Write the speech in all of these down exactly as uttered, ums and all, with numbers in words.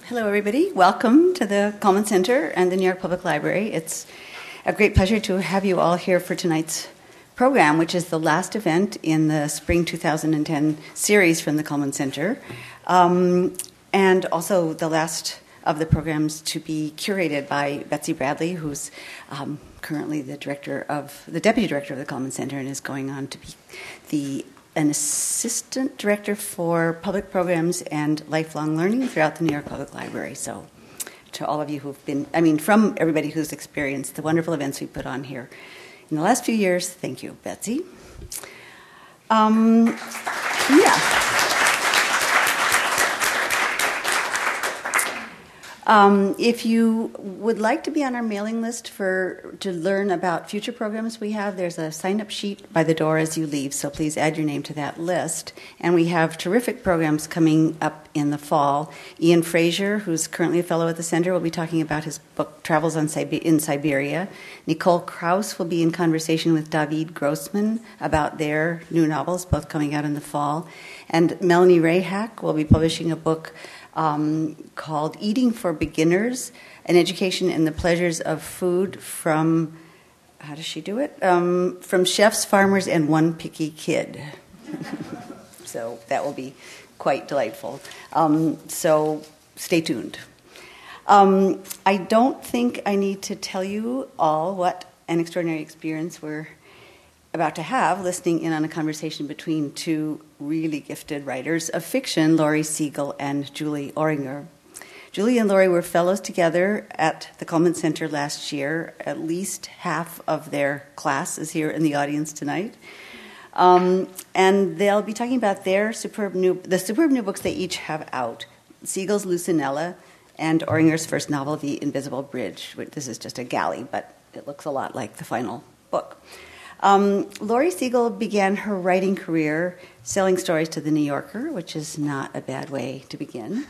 Hello, everybody. Welcome to the Coleman Center and the New York Public Library. It's a great pleasure to have you all here for tonight's program, which is the last event in the spring two thousand ten series from the Coleman Center, um, and also the last of the programs to be curated by Betsy Bradley, who's um, currently the director of the deputy director of the Coleman Center and is going on to be the an assistant director for public programs and lifelong learning throughout the New York Public Library. So to all of you who've been, I mean, from everybody who's experienced the wonderful events we put on here in the last few years, thank you, Betsy. Um, yeah. Um, if you would like to be on our mailing list for to learn about future programs we have, there's a sign-up sheet by the door as you leave, so please add your name to that list. And we have terrific programs coming up in the fall. Ian Fraser, who's currently a fellow at the Center, will be talking about his book, Travels on Sibe- in Siberia. Nicole Krauss will be in conversation with David Grossman about their new novels, both coming out in the fall. And Melanie Rayhack will be publishing a book Um, called Eating for Beginners, an education in the pleasures of food from, how does she do it? Um, from chefs, farmers, and one picky kid. So that will be quite delightful. Um, so stay tuned. Um, I don't think I need to tell you all what an extraordinary experience we're about to have, listening in on a conversation between two really gifted writers of fiction, Laurie Siegel and Julie Oringer. Julie and Laurie were fellows together at the Coleman Center last year. At least half of their class is here in the audience tonight. Um, and they'll be talking about their superb new, the superb new books they each have out, Siegel's Lucinella and Oringer's first novel, The Invisible Bridge. This is just a galley, but it looks a lot like the final book. Um, Laurie Siegel began her writing career selling stories to The New Yorker, which is not a bad way to begin.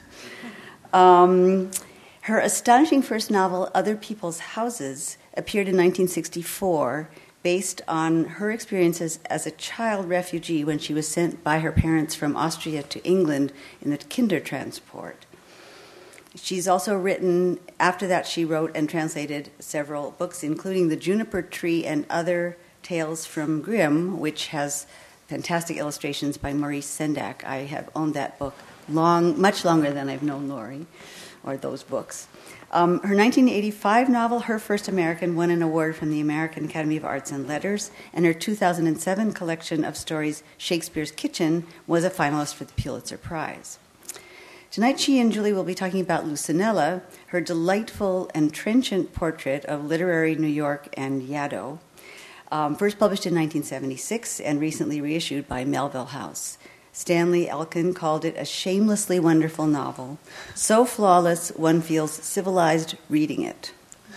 Um, her astonishing first novel, Other People's Houses, appeared in nineteen sixty-four, based on her experiences as a child refugee when she was sent by her parents from Austria to England in the Kindertransport. She's also written, after that she wrote and translated several books, including The Juniper Tree and Other Tales from Grimm, which has fantastic illustrations by Maurice Sendak. I have owned that book long, much longer than I've known Laurie, or those books. Um, her nineteen eighty-five novel, Her First American, won an award from the American Academy of Arts and Letters, and her two thousand seven collection of stories, Shakespeare's Kitchen, was a finalist for the Pulitzer Prize. Tonight, she and Julie will be talking about Lucinella, her delightful and trenchant portrait of literary New York and Yaddo, Um, first published in nineteen seventy-six and recently reissued by Melville House. Stanley Elkin called it a shamelessly wonderful novel, so flawless one feels civilized reading it.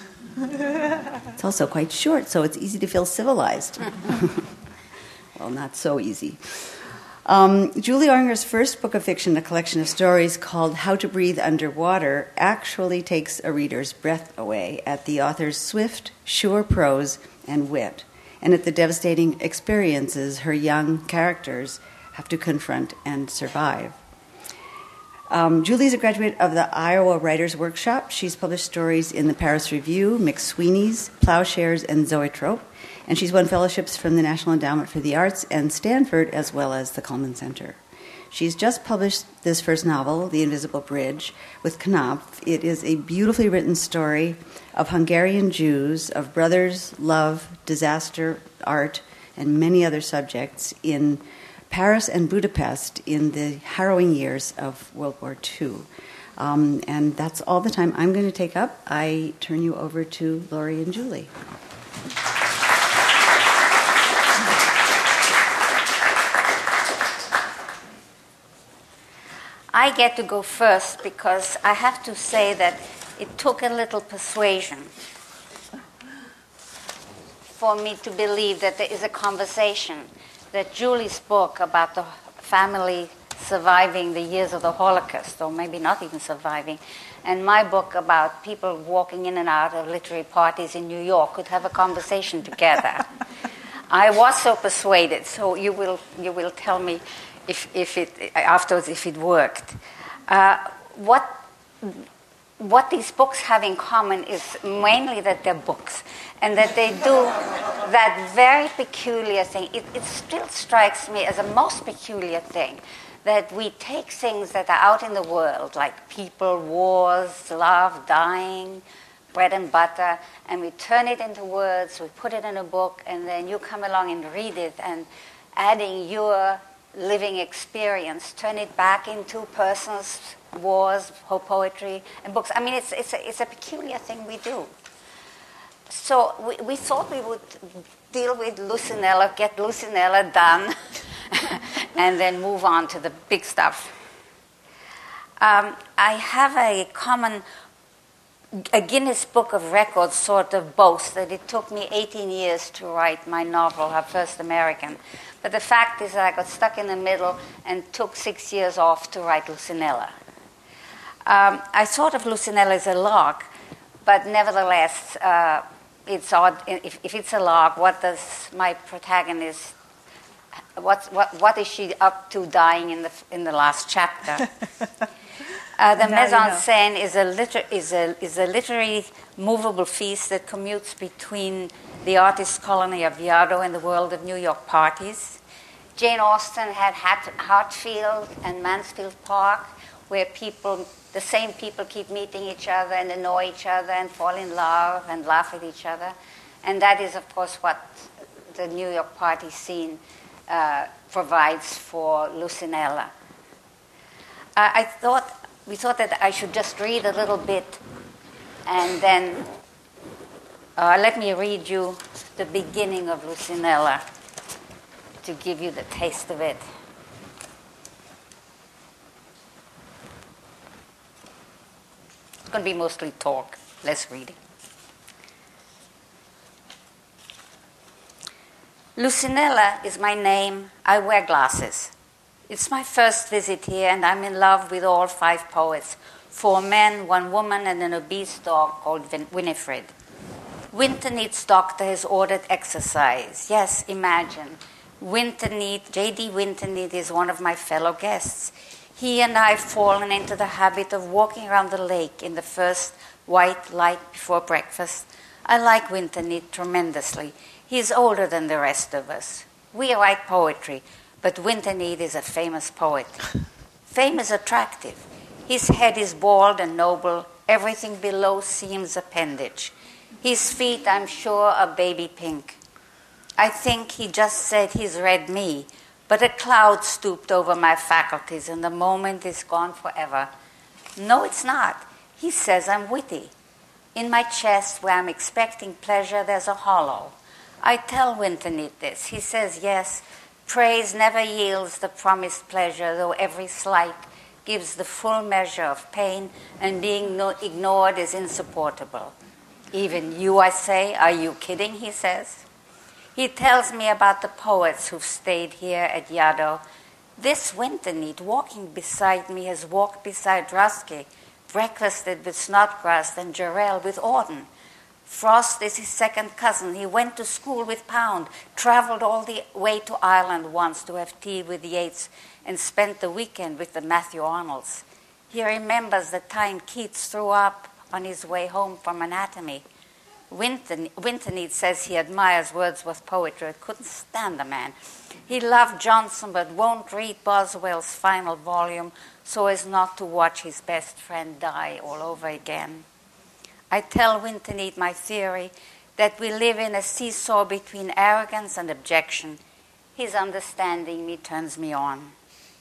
It's also quite short, so it's easy to feel civilized. Well, not so easy. Um, Julie Oringer's first book of fiction, a collection of stories called How to Breathe Underwater, actually takes a reader's breath away at the author's swift, sure prose and wit, and at the devastating experiences her young characters have to confront and survive. Um, Julie's a graduate of the Iowa Writers' Workshop. She's published stories in the Paris Review, McSweeney's, Plowshares, and Zoetrope, and she's won fellowships from the National Endowment for the Arts and Stanford, as well as the Coleman Center. She's just published this first novel, The Invisible Bridge, with Knopf. It is a beautifully written story of Hungarian Jews, of brothers, love, disaster, art, and many other subjects in Paris and Budapest in the harrowing years of World War Two. Um, and that's all the time I'm going to take up. I turn you over to Laurie and Julie. I get to go first because I have to say that it took a little persuasion for me to believe that there is a conversation, that Julie's book about the family surviving the years of the Holocaust, or maybe not even surviving, and my book about people walking in and out of literary parties in New York could have a conversation together. I was so persuaded, so you will you will tell me if, if it afterwards if it worked. Uh, what what these books have in common is mainly that they're books, and that they do that very peculiar thing. It, it still strikes me as a most peculiar thing, that we take things that are out in the world, like people, wars, love, dying, bread and butter, and we turn it into words, we put it in a book, and then you come along and read it, and adding your living experience, turn it back into persons, wars, poetry, and books. I mean, it's it's a, it's a peculiar thing we do. So we, we thought we would deal with Lucinella, get Lucinella done, and then move on to the big stuff. Um, I have a common, a Guinness Book of Records sort of boast that it took me eighteen years to write my novel, Her First American. But the fact is that I got stuck in the middle and took six years off to write Lucinella. Um, I thought of Lucinella as a log, but nevertheless, uh, it's odd. If, if it's a log, what does my protagonist, what, what, what is she up to dying in the, in the last chapter? Uh, the mise en scène is a, liter- is, a, is a literary movable feast that commutes between the artist colony of Yaddo and the world of New York parties. Jane Austen had Hat- Hartfield and Mansfield Park, where people, the same people keep meeting each other and annoy each other and fall in love and laugh at each other. And that is, of course, what the New York party scene uh, provides for Lucinella. Uh, I thought... We thought that I should just read a little bit, and then uh, let me read you the beginning of Lucinella to give you the taste of it. It's going to be mostly talk, less reading. Lucinella is my name. I wear glasses. It's my first visit here, and I'm in love with all five poets. Four men, one woman, and an obese dog called Win- Winifred. Winterneed's doctor has ordered exercise. Yes, imagine. Winterneed, J D Winterneed is one of my fellow guests. He and I have fallen into the habit of walking around the lake in the first white light before breakfast. I like Winterneed tremendously. He's older than the rest of us. We write poetry. But Winterneed is a famous poet. Fame is attractive. His head is bald and noble. Everything below seems appendage. His feet, I'm sure, are baby pink. I think he just said he's read me, but a cloud stooped over my faculties and the moment is gone forever. No, it's not. He says I'm witty. In my chest, where I'm expecting pleasure, there's a hollow. I tell Winterneed this. He says, yes, praise never yields the promised pleasure, though every slight gives the full measure of pain, and being no- ignored is insupportable. Even you, I say, are you kidding, he says. He tells me about the poets who've stayed here at Yaddo. This Winterneed, walking beside me, has walked beside Ruskin, breakfasted with Snodgrass and Jarrell with Auden. Frost is his second cousin. He went to school with Pound, traveled all the way to Ireland once to have tea with Yeats, and spent the weekend with the Matthew Arnolds. He remembers the time Keats threw up on his way home from anatomy. Winter, Winterneed says he admires Wordsworth's poetry. I couldn't stand the man. He loved Johnson but won't read Boswell's final volume so as not to watch his best friend die all over again. I tell Winterneed my theory that we live in a seesaw between arrogance and objection. His understanding me turns me on.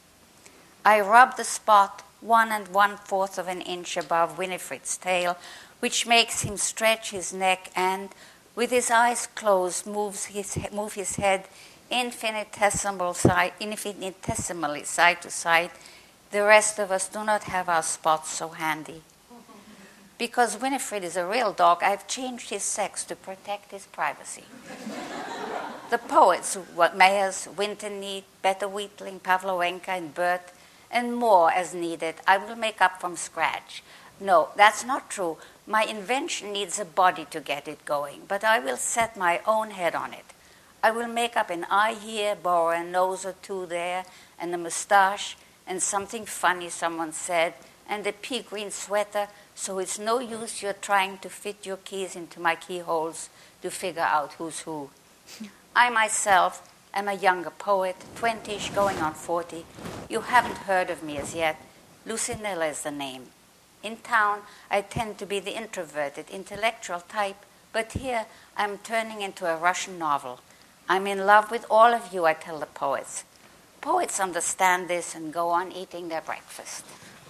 I rub the spot one and one-fourth of an inch above Winifred's tail, which makes him stretch his neck and, with his eyes closed, moves his, move his head infinitesimal side, infinitesimally side to side. The rest of us do not have our spots so handy. Because Winifred is a real dog, I've changed his sex to protect his privacy. The poets, Mayers, Winterneed, Bette Wheatling, Pavlowenka, and Bert, and more as needed, I will make up from scratch. No, that's not true. My invention needs a body to get it going, but I will set my own head on it. I will make up an eye here, borrow a nose or two there, and a mustache, and something funny someone said, and the pea green sweater, so it's no use you're trying to fit your keys into my keyholes to figure out who's who. I myself am a younger poet, twenty-ish going on forty. You haven't heard of me as yet. Lucinella is the name. In town, I tend to be the introverted, intellectual type, but here I'm turning into a Russian novel. I'm in love with all of you, I tell the poets. Poets understand this and go on eating their breakfast.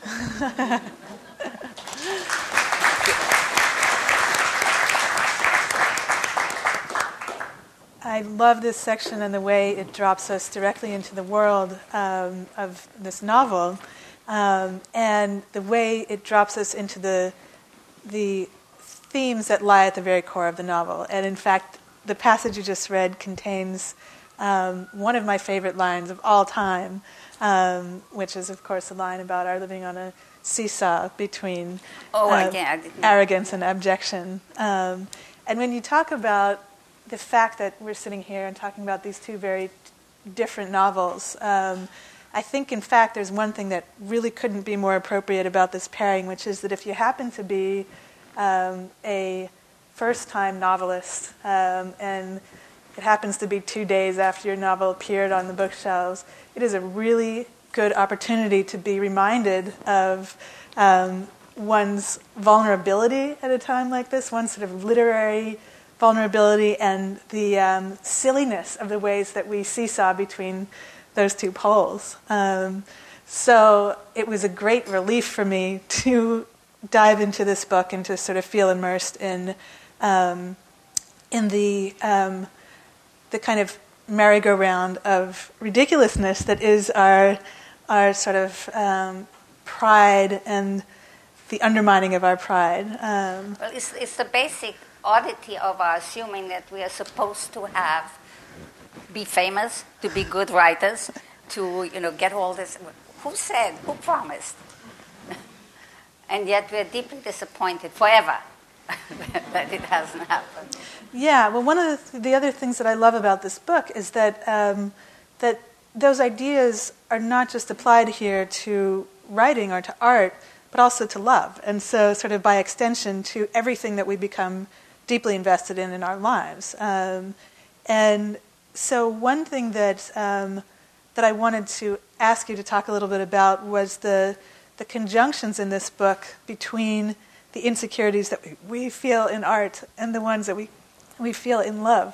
I love this section and the way it drops us directly into the world um, of this novel, um, and the way it drops us into the the themes that lie at the very core of the novel. And in fact, the passage you just read contains um, one of my favorite lines of all time, um, which is, of course, a line about our living on a seesaw between oh, uh, again, arrogance and abjection. Um, and when you talk about the fact that we're sitting here and talking about these two very t- different novels, um, I think, in fact, there's one thing that really couldn't be more appropriate about this pairing, which is that if you happen to be um, a first-time novelist, um, and it happens to be two days after your novel appeared on the bookshelves, it is a really good opportunity to be reminded of um, one's vulnerability at a time like this, one's sort of literary vulnerability and the um, silliness of the ways that we seesaw between those two poles. Um, so it was a great relief for me to dive into this book and to sort of feel immersed in um, in the um, the kind of merry-go-round of ridiculousness that is our our sort of um, pride and the undermining of our pride. Um, well, it's, it's the basic oddity of our assuming that we are supposed to have, be famous, to be good writers, to, you know, get all this. Who said? Who promised? And yet we're deeply disappointed forever that it hasn't happened. Yeah, well, one of the, the other things that I love about this book is that um, that those ideas are not just applied here to writing or to art, but also to love. And so sort of by extension to everything that we become deeply invested in in our lives. Um, and so one thing that um, that I wanted to ask you to talk a little bit about was the the conjunctions in this book between the insecurities that we, we feel in art and the ones that we we feel in love.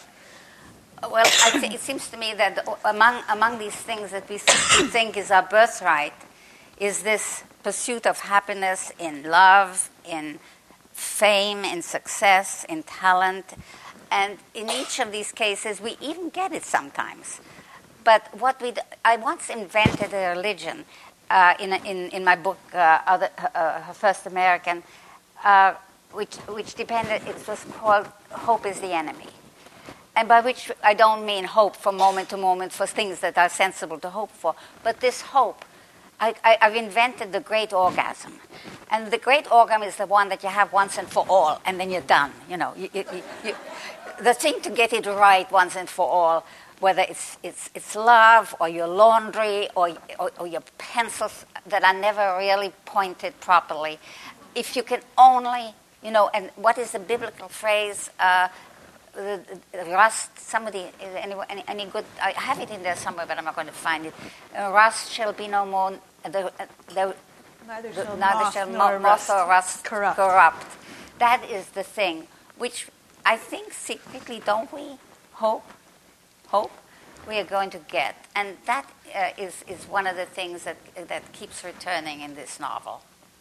Well, I th- it seems to me that among among these things that we think is our birthright is this pursuit of happiness in love, in fame, in success, in talent. And in each of these cases, we even get it sometimes. But what we d- I once invented a religion uh, in, in in my book, uh, Other, uh, Her First American, uh, which which depended. It was called "Hope is the Enemy," and by which I don't mean hope from moment to moment for things that are sensible to hope for, but this hope. I, I, I've invented the great orgasm. And the great orgasm is the one that you have once and for all, and then you're done. You know, you, you, you, the thing to get it right once and for all, whether it's it's it's love or your laundry or, or, or your pencils that are never really pointed properly. If you can only, you know, and what is the biblical phrase? Uh, the, the rust, somebody, any, any, any good, I have it in there somewhere, but I'm not going to find it. Uh, rust shall be no more, the, uh, the, Neither the, shall neither moth shall nor mo- moth or rust corrupt. corrupt. That is the thing, which I think secretly, don't we hope, hope we are going to get. And that uh, is, is one of the things that, that keeps returning in this novel.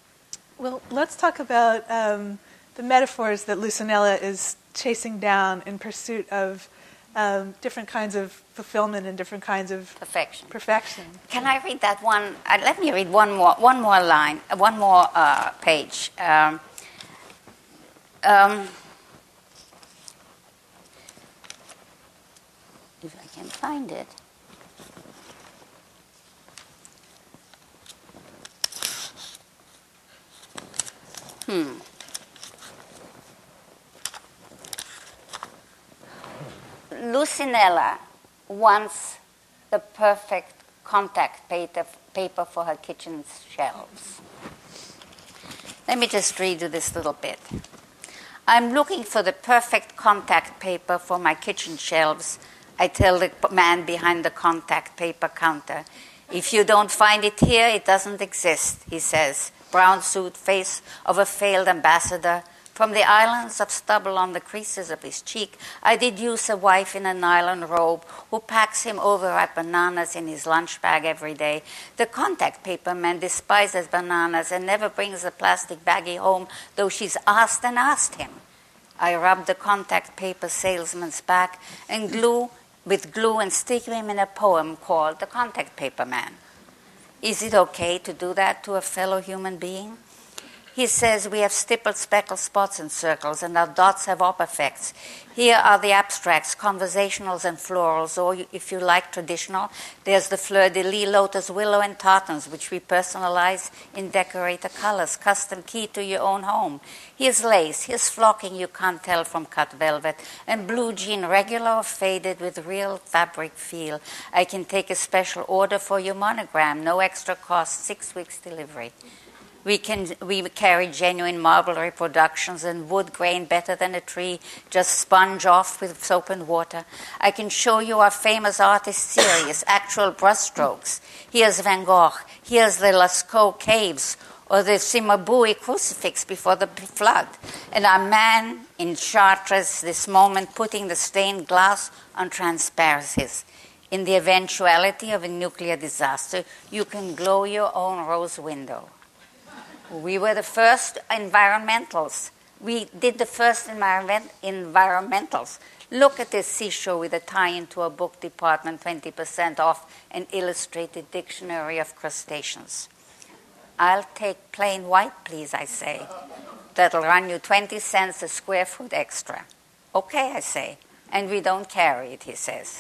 Well, let's talk about um, the metaphors that Lucinella is chasing down in pursuit of um, different kinds of fulfillment and different kinds of perfection. Perfection. Can I read that one? Uh, let me read one more, one more line, uh, one more uh, page. Um, um, if I can find it. Hmm. Lucinella wants the perfect contact paper, paper for her kitchen shelves. Let me just read you this little bit. I'm looking for the perfect contact paper for my kitchen shelves. I tell the man behind the contact paper counter. If you don't find it here, it doesn't exist, he says. Brown suit, face of a failed ambassador. From the islands of stubble on the creases of his cheek, I deduce a wife in a nylon robe who packs him overripe bananas in his lunch bag every day. The contact paper man despises bananas and never brings a plastic baggie home, though she's asked and asked him. I rub the contact paper salesman's back and glue with glue and stick him in a poem called The Contact Paper Man. Is it okay to do that to a fellow human being? He says we have stippled, speckled spots and circles, and our dots have op effects. Here are the abstracts, conversationals and florals, or if you like traditional, there's the fleur-de-lis, lotus, willow, and tartans, which we personalize in decorator colors, custom key to your own home. Here's lace, here's flocking you can't tell from cut velvet, and blue jean, regular or faded with real fabric feel. I can take a special order for your monogram, no extra cost, six weeks delivery. We can we carry genuine marble reproductions and wood grain better than a tree, just sponge off with soap and water. I can show you our famous artist series, actual brushstrokes. Here's Van Gogh. Here's the Lascaux caves or the Cimabue crucifix before the flood. And our man in Chartres this moment putting the stained glass on transparencies. In the eventuality of a nuclear disaster, you can glow your own rose window. We were the first environmentals. We did the first environment, environmentals. Look at this seashore with a tie-in to a book department, twenty percent off an illustrated dictionary of crustaceans. I'll take plain white, please, I say. That'll run you twenty cents a square foot extra. Okay, I say. And we don't carry it, he says.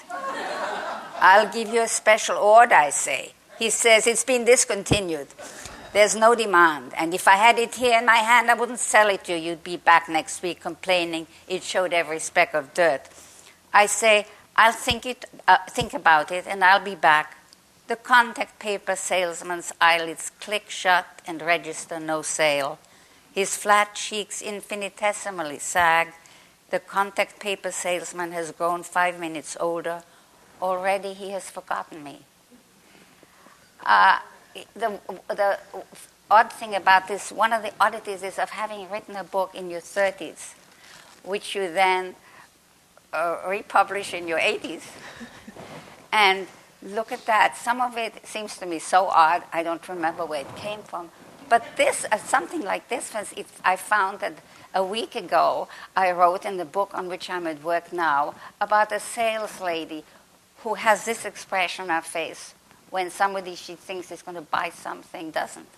I'll give you a special order, I say. He says, it's been discontinued. There's no demand. And if I had it here in my hand, I wouldn't sell it to you. You'd be back next week complaining it showed every speck of dirt. I say, I'll think, it, uh, think about it, and I'll be back. The contact paper salesman's eyelids click shut and register no sale. His flat cheeks infinitesimally sag. The contact paper salesman has grown five minutes older. Already he has forgotten me. Uh, The, the odd thing about this, one of the oddities is of having written a book in your thirties, which you then uh, republish in your eighties. And look at that. Some of it seems to me so odd, I don't remember where it came from. But this, uh, something like this, was, it, I found that a week ago I wrote in the book on which I'm at work now about a sales lady who has this expression on her face. When somebody she thinks is going to buy something doesn't.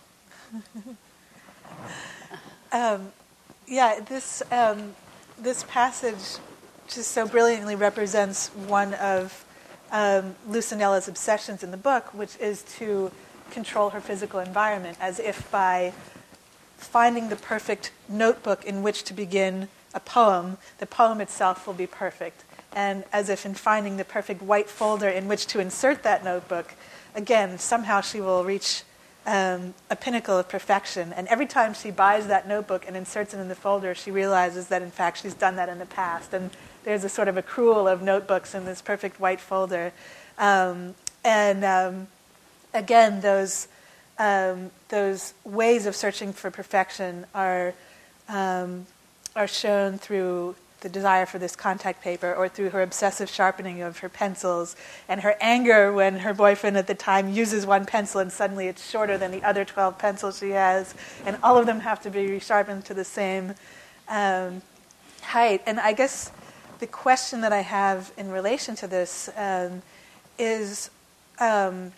um, yeah, this um, this passage just so brilliantly represents one of um, Lucinella's obsessions in the book, which is to control her physical environment, as if by finding the perfect notebook in which to begin a poem, the poem itself will be perfect. And as if in finding the perfect white folder in which to insert that notebook, again, somehow she will reach um, a pinnacle of perfection. And every time she buys that notebook and inserts it in the folder, she realizes that, in fact, she's done that in the past. And there's a sort of accrual of notebooks in this perfect white folder. Um, and um, again, those um, those ways of searching for perfection are um, are shown through the desire for this contact paper, or through her obsessive sharpening of her pencils, and her anger when her boyfriend at the time uses one pencil and suddenly it's shorter than the other twelve pencils she has, and all of them have to be resharpened to the same um, height. And I guess the question that I have in relation to this um, is, um,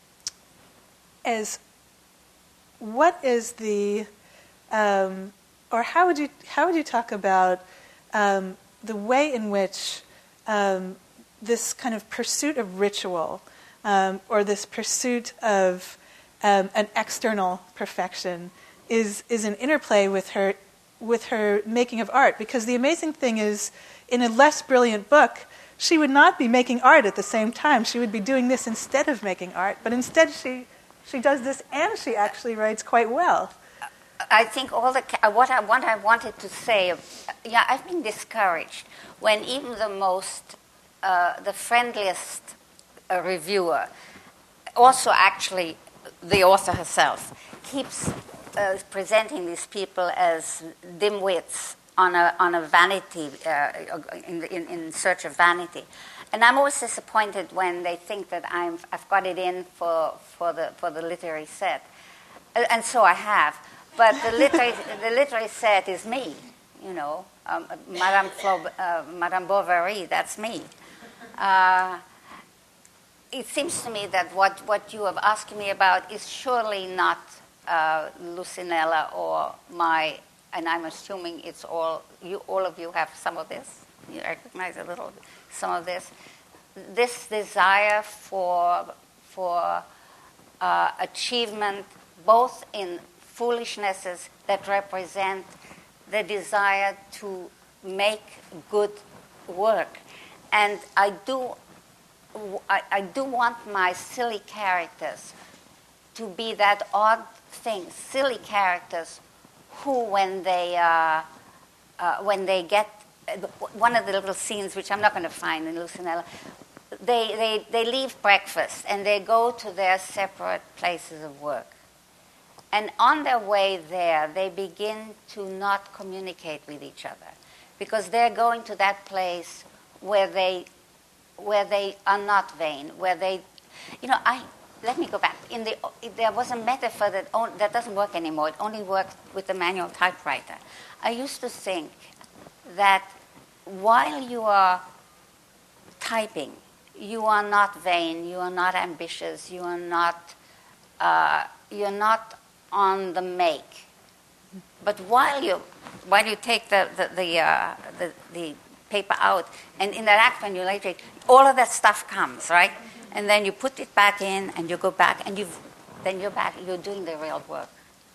is what is the, um, or how would you how would you talk about Um, the way in which um, this kind of pursuit of ritual, um, or this pursuit of um, an external perfection, is is an interplay with her with her making of art. Because the amazing thing is, in a less brilliant book, she would not be making art at the same time. She would be doing this instead of making art. But instead, she she does this, and she actually writes quite well. I think all the what I what I wanted to say. Yeah, I've been discouraged when even the most uh, the friendliest uh, reviewer, also actually the author herself, keeps uh, presenting these people as dimwits on a on a vanity uh, in, in in search of vanity. And I'm always disappointed when they think that I'm, I've got it in for, for, the, for the literary set. And so I have. But the literary, the literary set is me, you know. Um, Madame, Flaub, uh, Madame Bovary, that's me. Uh, it seems to me that what, what you have asked me about is surely not uh, Lucinella or my, and I'm assuming it's all, you, all of you have some of this. You recognize a little bit. Some of this, this desire for for uh, achievement, both in foolishnesses that represent the desire to make good work, and I do, I, I do want my silly characters to be that odd thing, silly characters, who when they uh, uh, when they get one of the little scenes, which I'm not going to find in Lucinella, they, they, they leave breakfast and they go to their separate places of work. And on their way there, they begin to not communicate with each other because they're going to that place where they, where they are not vain, where they, you know, I, let me go back. In the, there was a metaphor that, on, that doesn't work anymore. It only works with the manual typewriter. I used to think that while you are typing, you are not vain, you are not ambitious, you are not, uh, you're not on the make. But while you, while you take the the the, uh, the the paper out and interact when you later, all of that stuff comes, right? And then you put it back in, and you go back, and you, then you're back. You're doing the real work.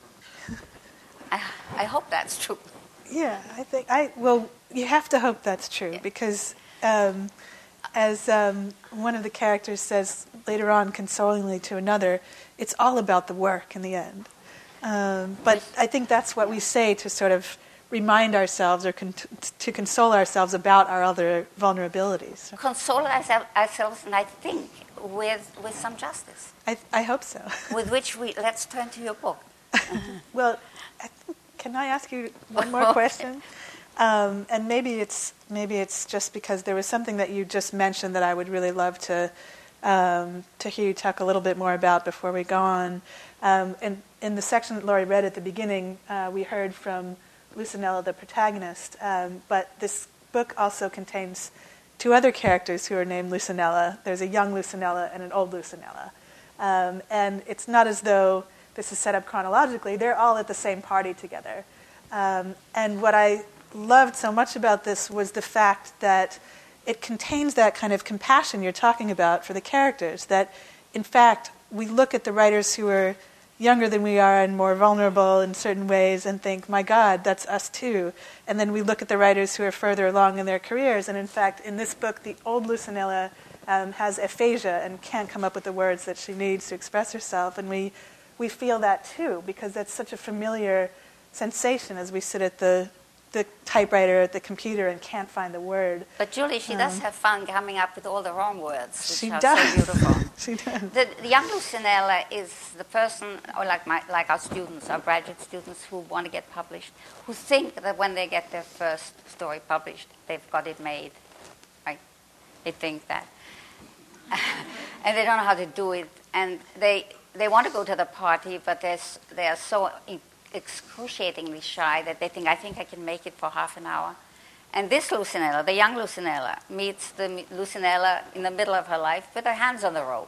I I hope that's true. Yeah, I think I well. You have to hope that's true yeah. because, um, as um, one of the characters says later on, consolingly to another, it's all about the work in the end. Um, but I think that's what we say to sort of remind ourselves or con- to console ourselves about our other vulnerabilities. Console ourselves, ourselves and I think with with some justice. I, I hope so. With which we let's turn to your book. Well, I think, can I ask you one more question? Um, and maybe it's maybe it's just because there was something that you just mentioned that I would really love to um, to hear you talk a little bit more about before we go on. Um, in, in the section that Laurie read at the beginning, uh, we heard from Lucinella, the protagonist, um, but this book also contains two other characters who are named Lucinella. There's a young Lucinella and an old Lucinella. Um, and it's not as though this is set up chronologically. They're all at the same party together. Um, and what I loved so much about this was the fact that it contains that kind of compassion you're talking about for the characters, that in fact we look at the writers who are younger than we are and more vulnerable in certain ways and think, my God, that's us too. And then we look at the writers who are further along in their careers, and in fact in this book the old Lucinella um, has aphasia and can't come up with the words that she needs to express herself, and we, we feel that too because that's such a familiar sensation as we sit at the the typewriter at the computer and can't find the word. But Julie, she um, does have fun coming up with all the wrong words, which she are does. so beautiful. She does. The, the young Lucinella is the person, or like my, like our students, our graduate students who want to get published, who think that when they get their first story published, they've got it made. Right? They think that. And they don't know how to do it. And they they want to go to the party, but they're, they are so in, excruciatingly shy that they think, I think I can make it for half an hour. And this Lucinella, the young Lucinella, meets the Lucinella in the middle of her life with her hands on the rope.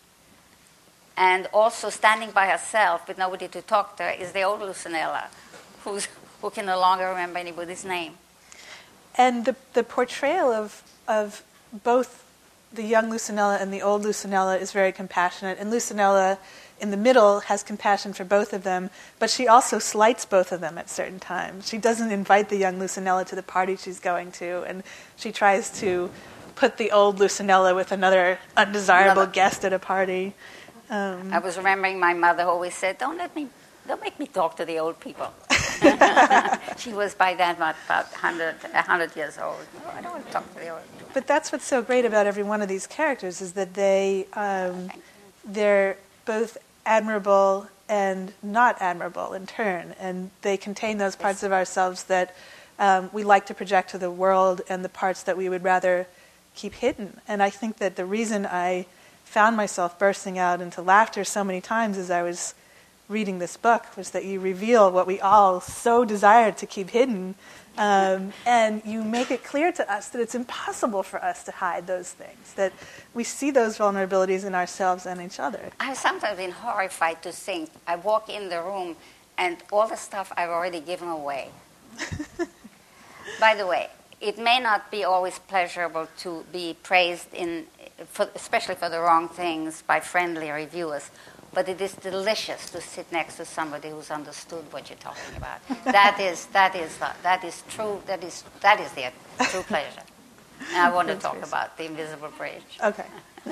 And also standing by herself with nobody to talk to her is the old Lucinella, who's, who can no longer remember anybody's name. And the the portrayal of of both the young Lucinella and the old Lucinella is very compassionate. And Lucinella, in the middle, has compassion for both of them, but she also slights both of them at certain times. She doesn't invite the young Lucinella to the party she's going to, and she tries to put the old Lucinella with another undesirable another. guest at a party. Um, I was remembering my mother always said, don't let me don't make me talk to the old people. She was by then about, about one hundred, one hundred years old. No, I don't want to talk to the old people. But that's what's so great about every one of these characters is that they, um, they're both admirable and not admirable in turn, and they contain those parts of ourselves that um, we like to project to the world and the parts that we would rather keep hidden. And I think that the reason I found myself bursting out into laughter so many times as I was reading this book was that you reveal what we all so desired to keep hidden, um, and you make it clear to us that it's impossible for us to hide those things, that we see those vulnerabilities in ourselves and each other. I've sometimes been horrified to think I walk in the room and all the stuff I've already given away. By the way, it may not be always pleasurable to be praised, in, for, especially for the wrong things, by friendly reviewers, but it is delicious to sit next to somebody who's understood what you're talking about. That is that is uh, that is true. That is that is the true pleasure. And I want to talk about The Invisible Bridge. Okay.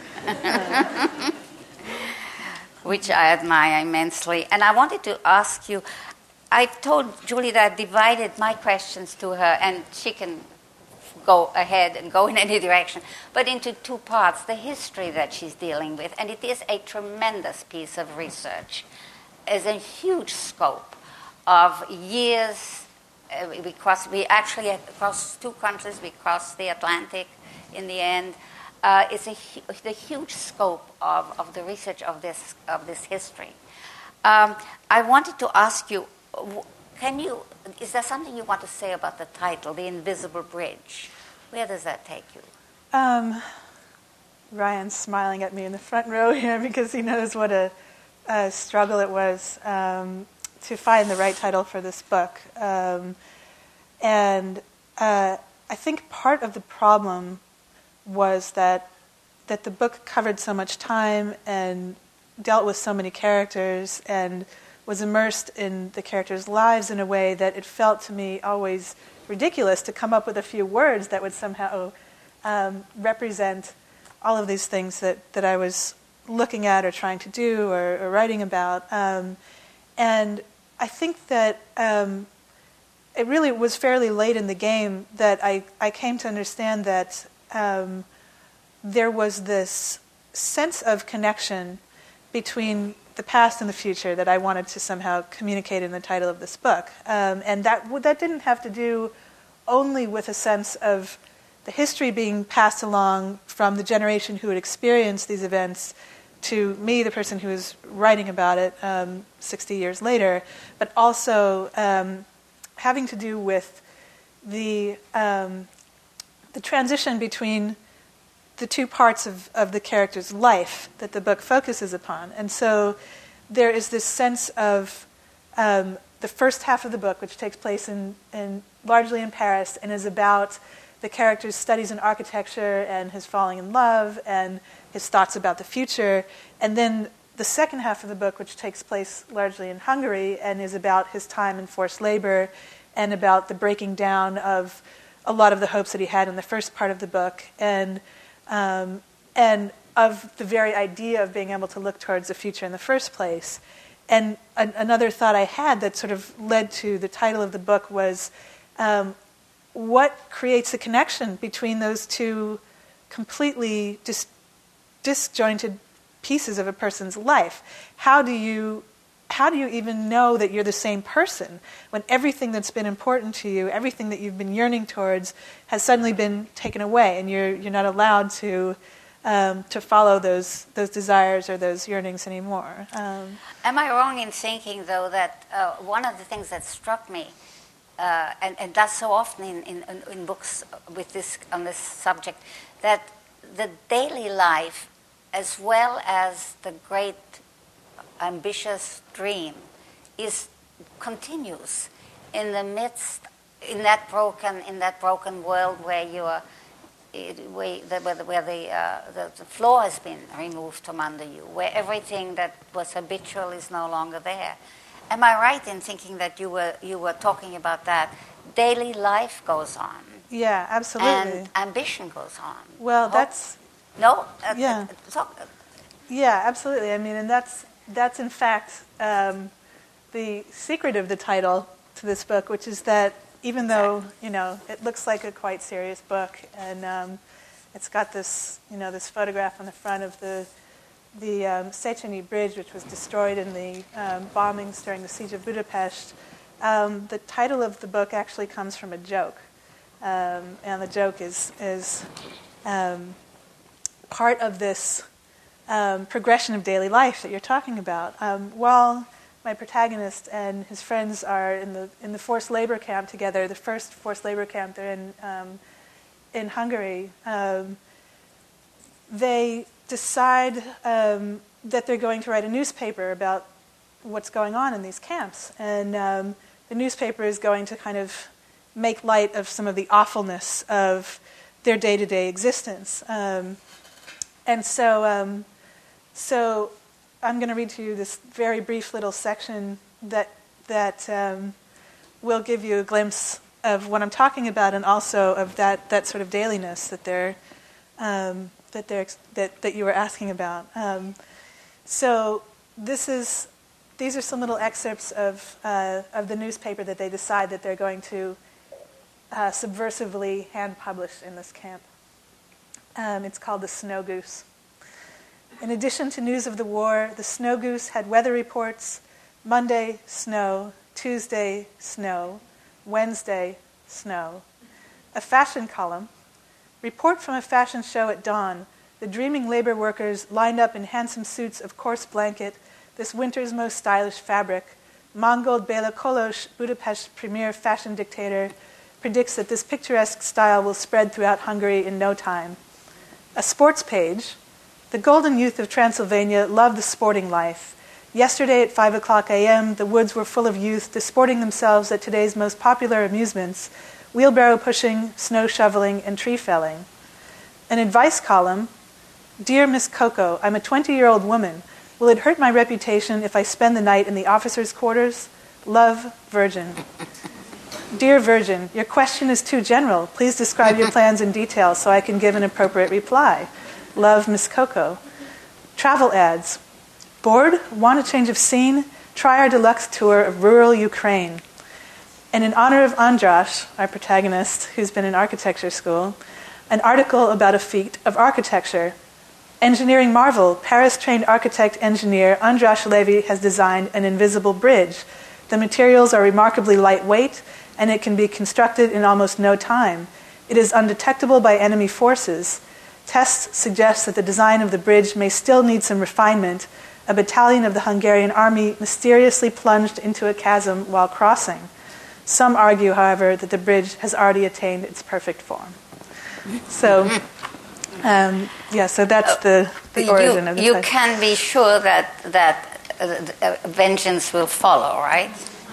Which I admire immensely. And I wanted to ask you, I told Julie that I divided my questions to her, and she can go ahead and go in any direction, but into two parts, the history that she's dealing with, and it is a tremendous piece of research. It's a huge scope of years. Uh, we crossed, we actually across two countries, we crossed the Atlantic in the end. Uh, it's a the huge scope of, of the research of this of this history. Um, I wanted to ask you, can you? Is there something you want to say about the title, The Invisible Bridge? Where does that take you? Um, Ryan's smiling at me in the front row here because he knows what a, a struggle it was um, to find the right title for this book. Um, and uh, I think part of the problem was that that the book covered so much time and dealt with so many characters and was immersed in the characters' lives in a way that it felt to me always ridiculous to come up with a few words that would somehow um, represent all of these things that, that I was looking at or trying to do or, or writing about. Um, and I think that um, it really was fairly late in the game that I, I came to understand that um, there was this sense of connection between the past and the future that I wanted to somehow communicate in the title of this book. Um, and that that didn't have to do only with a sense of the history being passed along from the generation who had experienced these events to me, the person who was writing about it um, sixty years later, but also um, having to do with the um, the transition between the two parts of, of the character's life that the book focuses upon. And so there is this sense of um, the first half of the book, which takes place in, in largely in Paris and is about the character's studies in architecture and his falling in love and his thoughts about the future. And then the second half of the book, which takes place largely in Hungary and is about his time in forced labor and about the breaking down of a lot of the hopes that he had in the first part of the book, and Um, and of the very idea of being able to look towards the future in the first place. And an, another thought I had that sort of led to the title of the book was um, what creates a connection between those two completely dis- disjointed pieces of a person's life? How do you how do you even know that you're the same person when everything that's been important to you, everything that you've been yearning towards, has suddenly been taken away, and you're you're not allowed to um, to follow those those desires or those yearnings anymore? Um, Am I wrong in thinking, though, that uh, one of the things that struck me, uh, and, and that's so often in, in, in books with this on this subject, that the daily life, as well as the great ambitious dream, is continues in the midst, in that broken, in that broken world where you are, where the, where the, where the, uh, the, the floor has been removed from under you, where everything that was habitual is no longer there. Am I right in thinking that you were you were talking about that? Daily life goes on. Yeah, absolutely. And ambition goes on. Well, Hope, that's no. Uh, yeah. Uh, talk, yeah, absolutely. I mean, and that's. That's in fact um, the secret of the title to this book, which is that even though, you know, it looks like a quite serious book, and um, it's got this, you know, this photograph on the front of the the um, Széchenyi Bridge, which was destroyed in the um, bombings during the siege of Budapest. Um, the title of the book actually comes from a joke, um, and the joke is is um, part of this um, progression of daily life that you're talking about. Um, while my protagonist and his friends are in the in the forced labor camp together, the first forced labor camp they're in um, in Hungary, um, they decide um, that they're going to write a newspaper about what's going on in these camps, and um, the newspaper is going to kind of make light of some of the awfulness of their day-to-day existence. Um, and so, um, so I'm going to read to you this very brief little section that that um, will give you a glimpse of what I'm talking about, and also of that that sort of dailiness that they're um, that they're that that you were asking about. Um, so this is. These are some little excerpts of uh, of the newspaper that they decide that they're going to uh, subversively hand publish in this camp. Um, it's called the Snow Goose. In addition to news of the war, the Snow Goose had weather reports: Monday, snow; Tuesday, snow; Wednesday, snow. A fashion column: report from a fashion show at dawn. The dreaming labor workers lined up in handsome suits of coarse blanket, this winter's most stylish fabric. Mangold Bela Kolos, Budapest's premier fashion dictator, predicts that this picturesque style will spread throughout Hungary in no time. A sports page: the golden youth of Transylvania loved the sporting life. Yesterday at five o'clock a.m., the woods were full of youth disporting themselves at today's most popular amusements: wheelbarrow pushing, snow shoveling, and tree felling. An advice column: Dear Miss Coco, I'm a twenty-year-old woman. Will it hurt my reputation if I spend the night in the officers' quarters? Love, Virgin. Dear Virgin, your question is too general. Please describe your plans in detail so I can give an appropriate reply. Love, Miss Coco. Travel ads: bored? Want a change of scene? Try our deluxe tour of rural Ukraine. And in honor of Andras, our protagonist, who's been in architecture school, an article about a feat of architecture. Engineering marvel: Paris-trained architect-engineer Andras Levy has designed an invisible bridge. The materials are remarkably lightweight, and it can be constructed in almost no time. It is undetectable by enemy forces. Tests suggest that the design of the bridge may still need some refinement. A battalion of the Hungarian army mysteriously plunged into a chasm while crossing. Some argue, however, that the bridge has already attained its perfect form. So... Um, yeah, so that's the, the origin you, of the You title. can be sure that that uh, uh, vengeance will follow, right?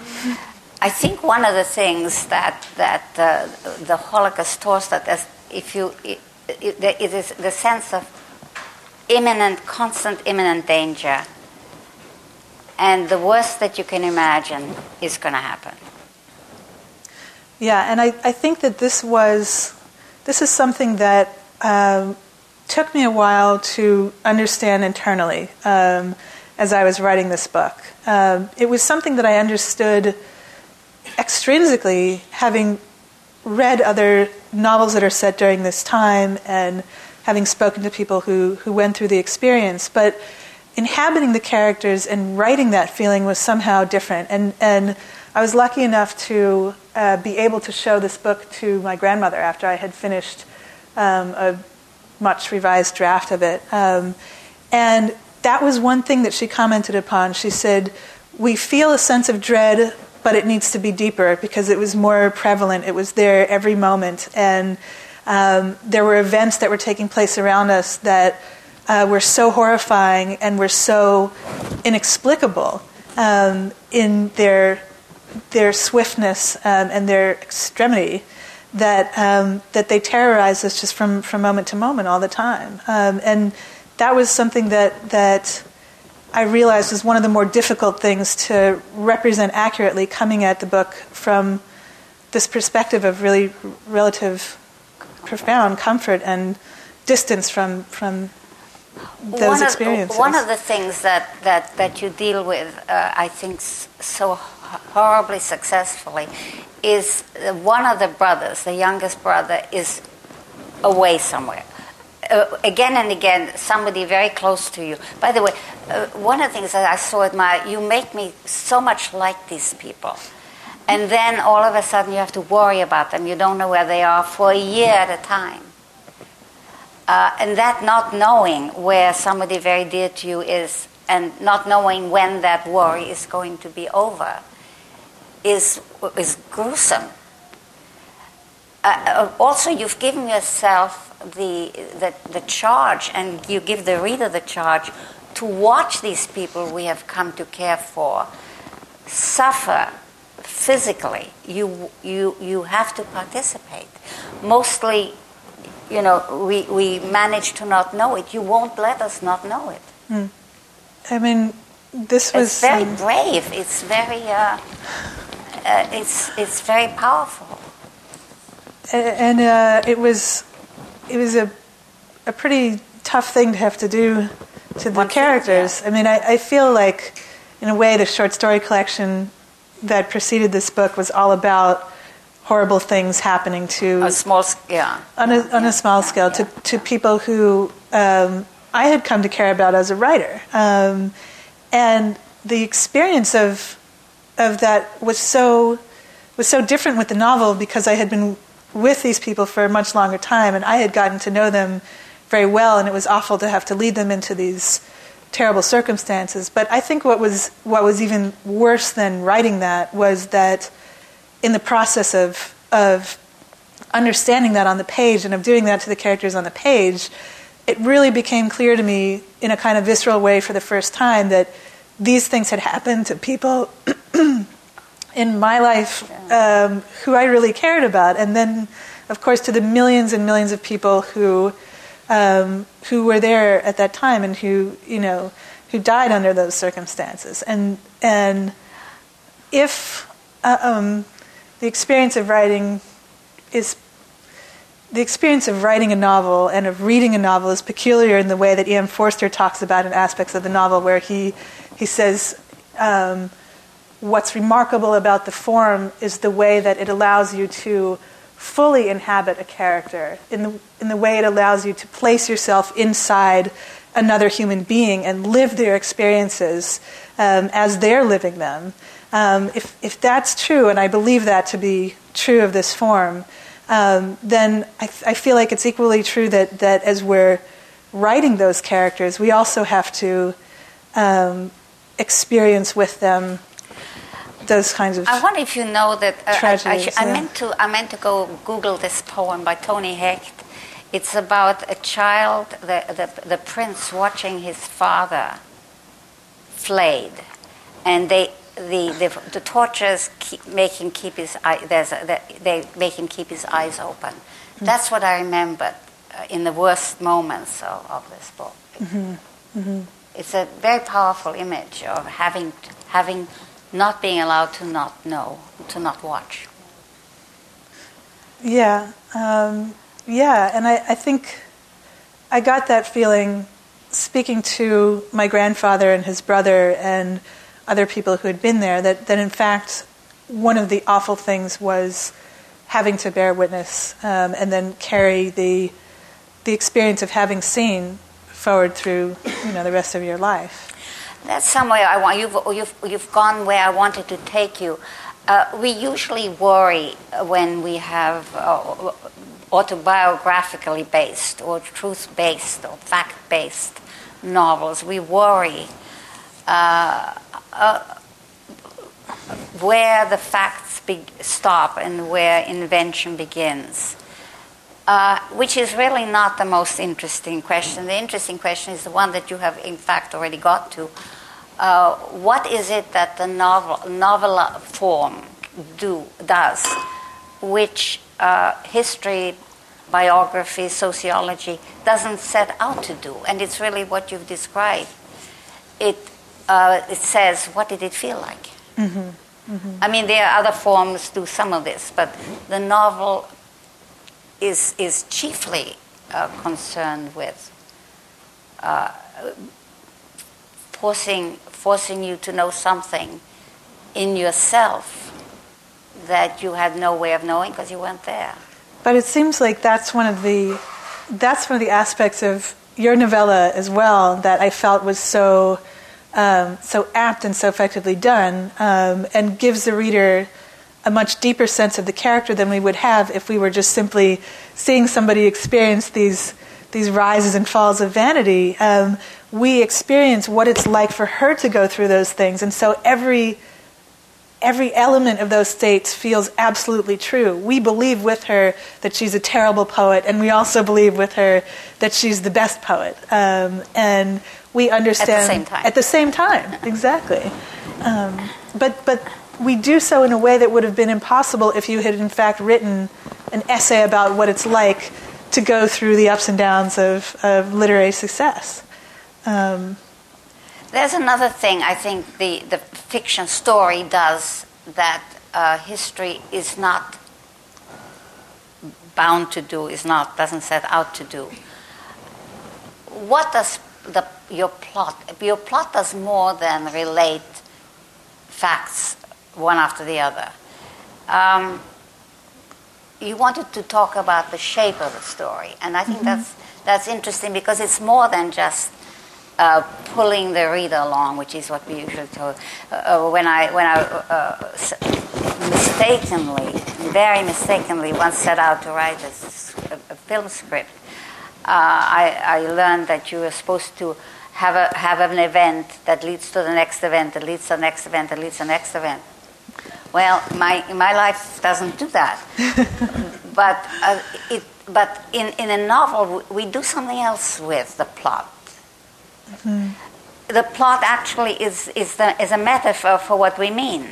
I think one of the things that that uh, the Holocaust taught that is, if you, it, it, it is the sense of imminent, constant, imminent danger, and the worst that you can imagine is going to happen. Yeah, and I, I think that this was this is something that. Um, took me a while to understand internally um, as I was writing this book. Um, it was something that I understood extrinsically, having read other novels that are set during this time and having spoken to people who, who went through the experience. But inhabiting the characters and writing that feeling was somehow different. And, and I was lucky enough to uh, be able to show this book to my grandmother after I had finished Um, a much revised draft of it. Um, and that was one thing that she commented upon. She said, we feel a sense of dread, but it needs to be deeper because it was more prevalent. It was there every moment. And um, there were events that were taking place around us that uh, were so horrifying and were so inexplicable um, in their, their swiftness um, and their extremity, that um, that they terrorize us just from, from moment to moment all the time. Um, and that was something that that I realized was one of the more difficult things to represent accurately, coming at the book from this perspective of really relative profound comfort and distance from from those one experiences. Of, one of the things that, that, that you deal with, uh, I think, s- so horribly successfully, is uh, one of the brothers, the youngest brother, is away somewhere. Uh, again and again, somebody very close to you. By the way, uh, one of the things that I so admire, you make me so much like these people. And then all of a sudden you have to worry about them. You don't know where they are for a year at a time. Uh, and that not knowing where somebody very dear to you is and not knowing when that worry is going to be over is, is gruesome. Uh, also, you've given yourself the, the, the charge, and you give the reader the charge, to watch these people we have come to care for suffer physically. You, you, you have to participate. Mostly, you know, we, we manage to not know it. You won't let us not know it. Mm. I mean, this was... It's very um, brave. It's very, uh, uh, it's, it's very powerful. And uh, it was, it was a, a pretty tough thing to have to do to the One characters. thing, yeah. I mean, I, I feel like, in a way, the short story collection that preceded this book was all about horrible things happening to A small, s- yeah. on a on Yeah, a small yeah, scale yeah. to to people who um, I had come to care about as a writer, um, and the experience of of that was so was so different with the novel because I had been with these people for a much longer time, and I had gotten to know them very well, and it was awful to have to lead them into these terrible circumstances. But I think what was what was even worse than writing that was that in the process of of understanding that on the page and of doing that to the characters on the page, it really became clear to me in a kind of visceral way for the first time that these things had happened to people in my life um, who I really cared about, and then, of course, to the millions and millions of people who um, who were there at that time and who you know who died under those circumstances. And and if uh, um, the experience of writing is the experience of writing a novel and of reading a novel is peculiar in the way that E M Forster talks about in aspects of the novel, where he he says. Um, What's remarkable about the form is the way that it allows you to fully inhabit a character, in the in the way it allows you to place yourself inside another human being and live their experiences um, as they're living them. Um, if if that's true, and I believe that to be true of this form, um, then I, I feel like it's equally true that that as we're writing those characters, we also have to um, experience with them those kinds of I wonder if you know that uh, I, I, tragedies, I yeah. meant to I meant to go Google this poem by Tony Hecht. It's about a child, the the, the prince watching his father flayed, and they the the, the torturers keep, make him keep his eye. There's a, they make him keep his eyes open. Mm-hmm. That's what I remembered uh, in the worst moments of, of this book. Mm-hmm. Mm-hmm. It's a very powerful image of having having. Not being allowed to not know, to not watch. Yeah, um, yeah, and I, I think I got that feeling speaking to my grandfather and his brother and other people who had been there, that, that in fact one of the awful things was having to bear witness um, and then carry the the experience of having seen forward through you know the rest of your life. That's somewhere I want you've you've you've gone where I wanted to take you. Uh, we usually worry when we have uh, autobiographically based or truth-based or fact-based novels. We worry uh, uh, where the facts be- stop and where invention begins. Uh, which is really not the most interesting question. The interesting question is the one that you have, in fact, already got to. Uh, what is it that the novel, novel form do does, which uh, history, biography, sociology doesn't set out to do? And it's really what you've described. It uh, it says, what did it feel like? Mm-hmm. Mm-hmm. I mean, there are other forms do some of this, but the novel is is chiefly uh, concerned with uh, forcing forcing you to know something in yourself that you had no way of knowing because you weren't there. But it seems like that's one of the that's one of the aspects of your novella as well that I felt was so um, so apt and so effectively done, um, and gives the reader a much deeper sense of the character than we would have if we were just simply seeing somebody experience these these rises and falls of vanity. Um, we experience what it's like for her to go through those things, and so every every element of those states feels absolutely true. We believe with her that she's a terrible poet, and we also believe with her that she's the best poet. Um, and we understand... At the same time. At the same time, exactly. Um, but but we do so in a way that would have been impossible if you had in fact written an essay about what it's like to go through the ups and downs of, of literary success. Um, There's another thing I think the, the fiction story does that uh, history is not bound to do, is not, doesn't set out to do. What does the, your plot, your plot does more than relate facts one after the other. Um, you wanted to talk about the shape of the story, and I think mm-hmm. that's that's interesting because it's more than just Uh, pulling the reader along, which is what we usually do. Uh, when I, when I uh, mistakenly, very mistakenly, once set out to write a, a film script, uh, I, I learned that you were supposed to have a have an event that leads to the next event, that leads to the next event, that leads to the next event. Well, my my life doesn't do that. but uh, it, but in in a novel, we do something else with the plot. Mm-hmm. The plot actually is is, the, is a metaphor for what we mean,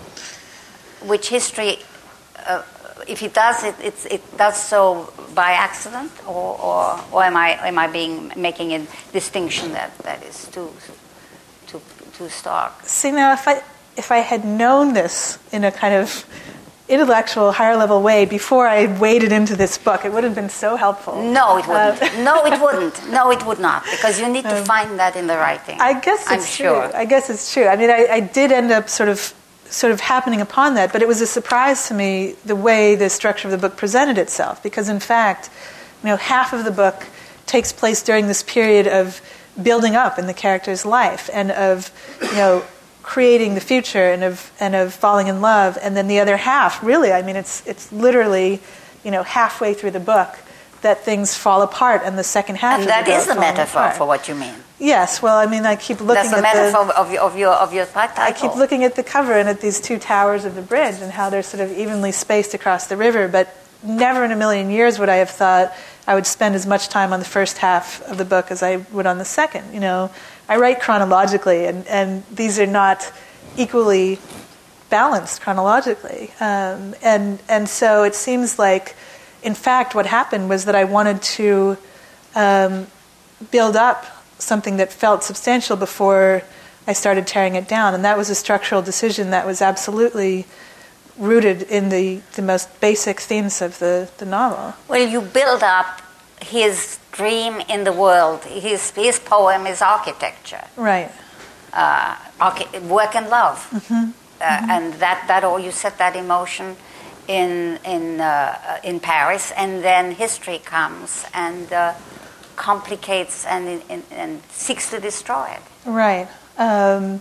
which history, uh, if it does it, it's, it does so by accident, or, or or am I am I being making a distinction that, that is too too too stark? See, now if I if I had known this in a kind of intellectual, higher level way before I waded into this book, it would have been so helpful. No, it wouldn't. Uh, no, it wouldn't. No, it would not, because you need to um, find that in the writing. I guess it's I'm true. Sure. I guess it's true. I mean, I, I did end up sort of, sort of happening upon that, but it was a surprise to me the way the structure of the book presented itself, because in fact, you know, half of the book takes place during this period of building up in the character's life and of, you know, creating the future and of and of falling in love, and then the other half, really, I mean, it's it's literally, you know, halfway through the book that things fall apart, and the second half. And of that the is the metaphor apart. for what you mean. Yes, well, I mean, I keep looking That's the at metaphor the, of your of your of your title. I keep looking at the cover and at these two towers of the bridge and how they're sort of evenly spaced across the river, but never in a million years would I have thought I would spend as much time on the first half of the book as I would on the second. You know, I write chronologically, and, and these are not equally balanced chronologically. Um, and and so it seems like, in fact, what happened was that I wanted to um, build up something that felt substantial before I started tearing it down. And that was a structural decision that was absolutely rooted in the, the most basic themes of the, the novel. Well, you build up his dream in the world. His, his poem is architecture. Right. Uh, archi- work and love. Mm-hmm. Uh, mm-hmm. And that, that all, you set that in motion in, in, uh, in Paris, and then history comes and uh, complicates and, and, and seeks to destroy it. Right. Um,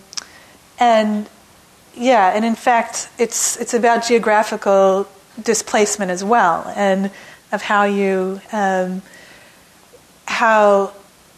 and yeah, and in fact, it's it's about geographical displacement as well, and of how you um, how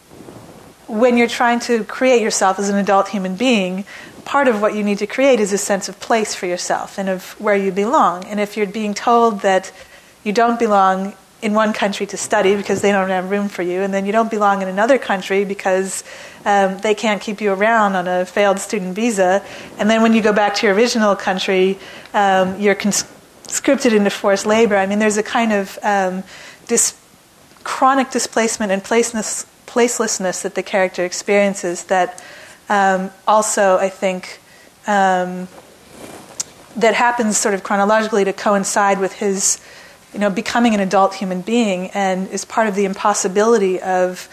when you're trying to create yourself as an adult human being, part of what you need to create is a sense of place for yourself and of where you belong. And if you're being told that you don't belong in one country to study because they don't have room for you, and then you don't belong in another country because um, they can't keep you around on a failed student visa, and then when you go back to your original country, um, you're conscripted into forced labor. I mean, there's a kind of um, this chronic displacement and placeless, placelessness that the character experiences that um, also, I think, um, that happens sort of chronologically to coincide with his, you know, becoming an adult human being, and is part of the impossibility of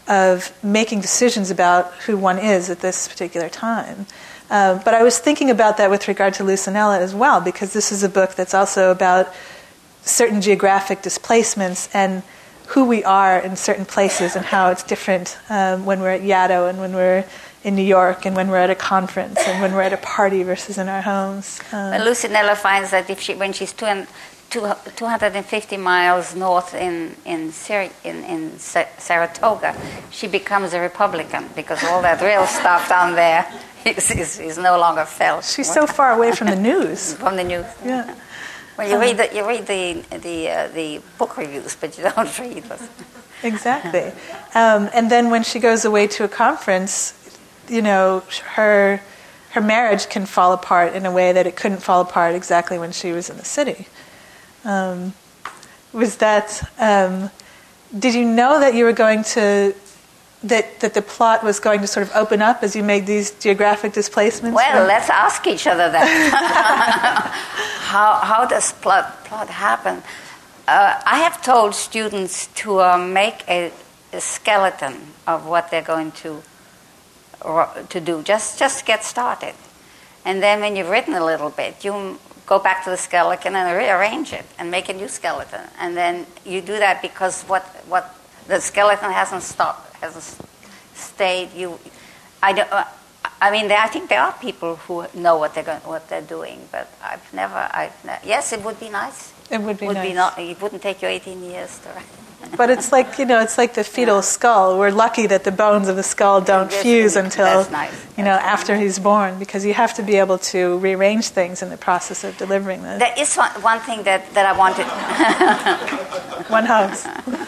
of making decisions about who one is at this particular time. Uh, but I was thinking about that with regard to Lucinella as well, because this is a book that's also about certain geographic displacements and who we are in certain places and how it's different um, when we're at Yaddo and when we're in New York and when we're at a conference and when we're at a party versus in our homes. Um, well, Lucinella finds that if she, when she's two, and, two, two hundred fifty miles north in in, Syri- in in Saratoga, she becomes a Republican because all that real stuff down there is, is, is no longer felt. She's so far away from the news. From the news. Yeah. Well, you read the you read the the uh, the book reviews, but you don't read them. Exactly. Um, and then when she goes away to a conference, you know, her her marriage can fall apart in a way that it couldn't fall apart exactly when she was in the city. Um, was that? Um, did you know that you were going to? That, that the plot was going to sort of open up as you made these geographic displacements? Well, let's ask each other that. how how does plot plot happen? Uh, I have told students to uh, make a, a skeleton of what they're going to to do. Just just get started, and then when you've written a little bit, you go back to the skeleton and rearrange it and make a new skeleton, and then you do that because what what the skeleton hasn't stopped. Hasn't stayed. You, I don't. Uh, I mean, I think there are people who know what they're going, what they're doing, but I've never. I've ne- yes, it would be nice. It would be would nice. Be not, it wouldn't take you eighteen years to write. But it's like you know, it's like the fetal yeah. skull. We're lucky that the bones of the skull don't yes, fuse until that's nice. you know that's after nice. he's born, because you have to be able to rearrange things in the process of delivering this. There is one, one thing that, that I wanted. One house.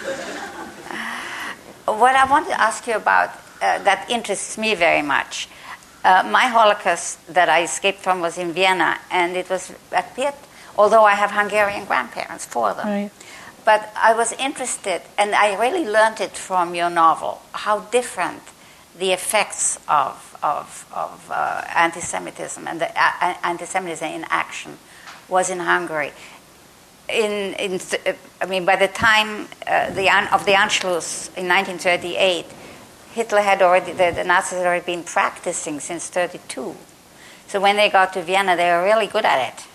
What I want to ask you about uh, that interests me very much. Uh, my Holocaust that I escaped from was in Vienna, and it was appeared, although I have Hungarian grandparents, four of them. Right. But I was interested, and I really learned it from your novel, how different the effects of of, of uh, anti-Semitism and the uh, anti-Semitism in action was in Hungary. In, in, I mean, by the time uh, the of the Anschluss in nineteen thirty-eight, Hitler had already, the, the Nazis had already been practicing since thirty-two. So when they got to Vienna, they were really good at it.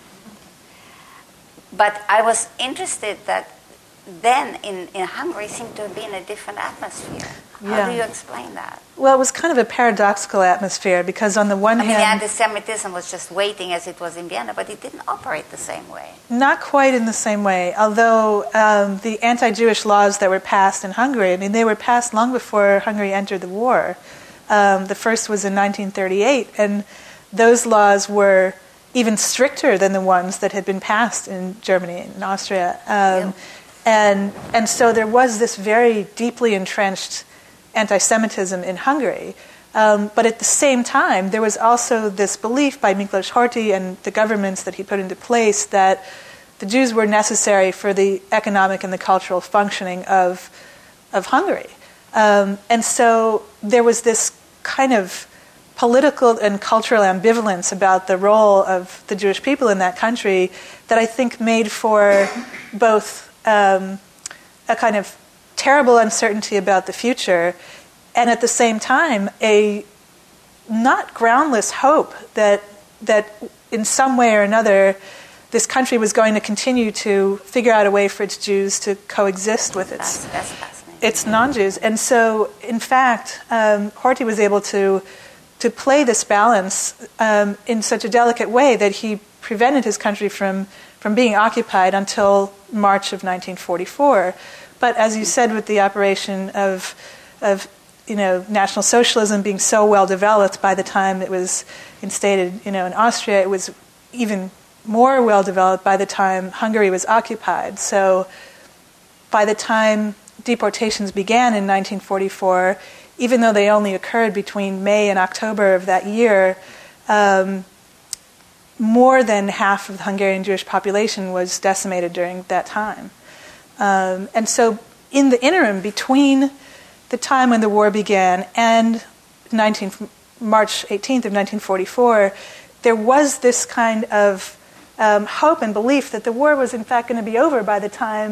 But I was interested that then in, in Hungary seemed to have been a different atmosphere. How Yeah. do you explain that? Well, it was kind of a paradoxical atmosphere because on the one I mean, hand, the anti-Semitism was just waiting as it was in Vienna, but it didn't operate the same way. not quite in the same way, although um, the anti-Jewish laws that were passed in Hungary, I mean, they were passed long before Hungary entered the war. Um, the first was in nineteen thirty-eight, and those laws were even stricter than the ones that had been passed in Germany and Austria. Um, Yeah. and and so there was this very deeply entrenched anti-Semitism in Hungary. Um, but at the same time, there was also this belief by Miklos Horthy and the governments that he put into place that the Jews were necessary for the economic and the cultural functioning of of Hungary. Um, and so there was this kind of political and cultural ambivalence about the role of the Jewish people in that country that I think made for both um, a kind of terrible uncertainty about the future and at the same time a not groundless hope that that in some way or another this country was going to continue to figure out a way for its Jews to coexist with its, That's, that's fascinating. its non-Jews. And so, in fact, um, Horthy was able to to play this balance um, in such a delicate way that he prevented his country from, from being occupied until March of nineteen forty-four. But as you said, with the operation of, of you know, National Socialism being so well developed by the time it was instated, you know, in Austria, it was even more well developed by the time Hungary was occupied. So by the time deportations began in nineteen forty-four, even though they only occurred between May and October of that year, um, more than half of the Hungarian Jewish population was decimated during that time. Um, and so in the interim between the time when the war began and nineteen, March eighteenth of nineteen forty-four, there was this kind of um, hope and belief that the war was in fact going to be over by the time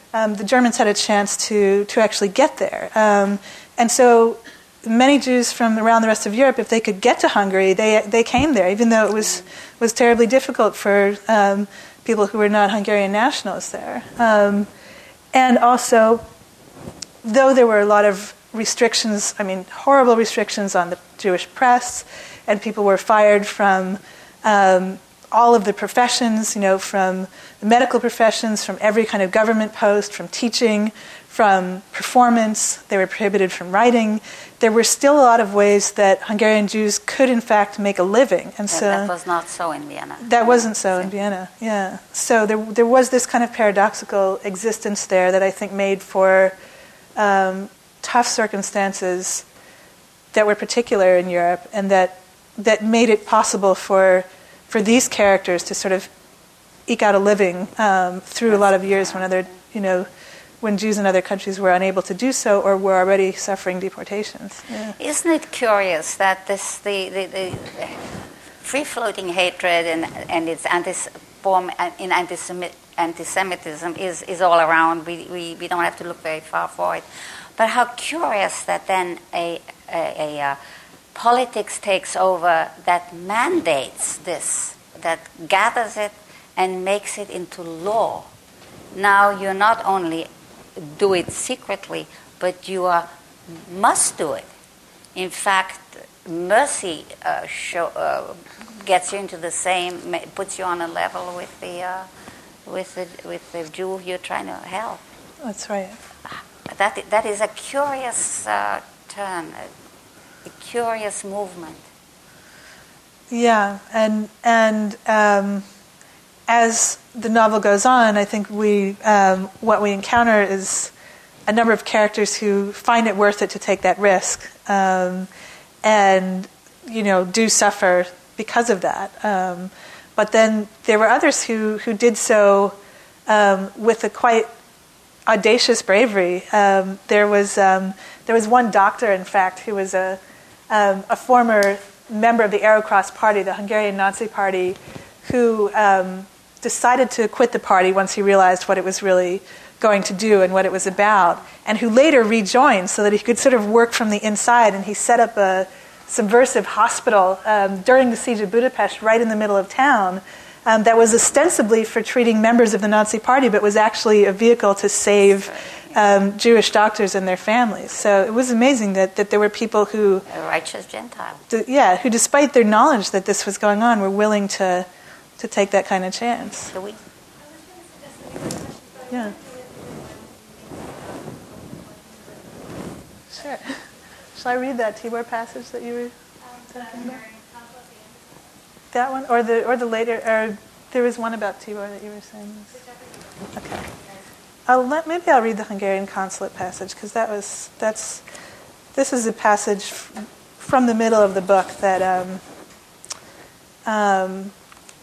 um, the Germans had a chance to to actually get there. Um, and so many Jews from around the rest of Europe, if they could get to Hungary, they they came there, even though it was was terribly difficult for um, people who were not Hungarian nationals there. Um, and also, though there were a lot of restrictions, I mean, horrible restrictions on the Jewish press, and people were fired from um, all of the professions, you know, from the medical professions, from every kind of government post, from teaching, from performance. They were prohibited from writing. There were still a lot of ways that Hungarian Jews could, in fact, make a living. And yeah, so that was not so in Vienna. That wasn't so in Vienna, yeah. So there there was this kind of paradoxical existence there that I think made for um, tough circumstances that were particular in Europe, and that that made it possible for for these characters to sort of eke out a living um, through a lot of years when other, you know, when Jews in other countries were unable to do so or were already suffering deportations. Yeah. Isn't it curious that this the, the, the free-floating hatred and and its anti form in anti-Semitism is, is all around. We, we we don't have to look very far for it. But how curious that then a a, a uh, politics takes over that mandates this, that gathers it and makes it into law. Now you not only do it secretly, but you are, must do it. In fact, mercy uh, show, uh, gets you into the same, puts you on a level with the uh, with the with the Jew you're trying to help. That's right. That that is a curious uh, turn, a, a curious movement. Yeah, and and um, as the novel goes on, I think we um, what we encounter is a number of characters who find it worth it to take that risk, um, and you know do suffer because of that. Um, but then there were others who who did so um, with a quite audacious bravery. Um, there was um, there was one doctor, in fact, who was a um, a former member of the Aerocross Party, the Hungarian Nazi Party, who um, decided to quit the party once he realized what it was really going to do and what it was about, and who later rejoined so that he could sort of work from the inside. And he set up a subversive hospital um, during the siege of Budapest, right in the middle of town, um, that was ostensibly for treating members of the Nazi Party, but was actually a vehicle to save um, Jewish doctors and their families. So it was amazing that, that there were people who... A righteous Gentile. D- yeah, who despite their knowledge that this was going on, were willing to, to take that kind of chance. So we... Yeah. Sure. Shall I read that Tibor passage that you were talking about? That one, or the or the later, or there was one about Tibor that you were saying. Okay. I'll let, maybe I'll read the Hungarian consulate passage, because that was that's this is a passage f- from the middle of the book that um, um,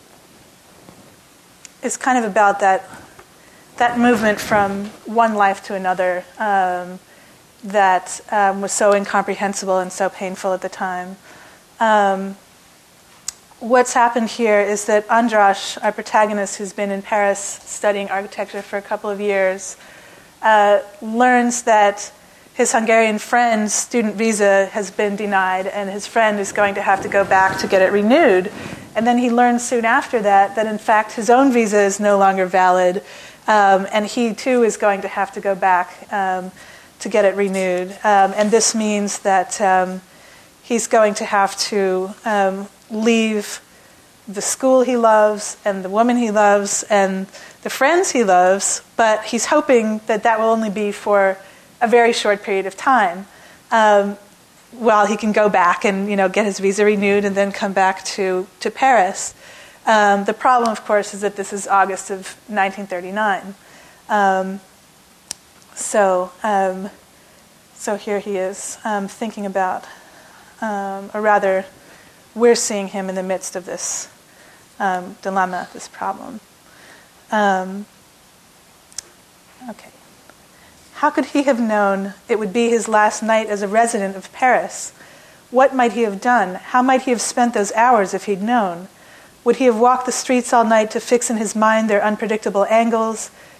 is kind of about that that movement from one life to another. Um, that um, was so incomprehensible and so painful at the time. Um, what's happened here is that András, our protagonist, who's been in Paris studying architecture for a couple of years, uh, learns that his Hungarian friend's student visa has been denied, and his friend is going to have to go back to get it renewed. And then he learns soon after that that, in fact, his own visa is no longer valid, um, and he, too, is going to have to go back um, to get it renewed. Um, and this means that um, he's going to have to um, leave the school he loves and the woman he loves and the friends he loves, but he's hoping that that will only be for a very short period of time, um, while he can go back and you know get his visa renewed and then come back to, to Paris. Um, the problem, of course, is that this is August of nineteen thirty-nine. Um, So, um, so here he is um, thinking about, um, or rather, we're seeing him in the midst of this um, dilemma, this problem. Um, okay. How could he have known it would be his last night as a resident of Paris? What might he have done? How might he have spent those hours if he'd known? Would he have walked the streets all night to fix in his mind their unpredictable angles,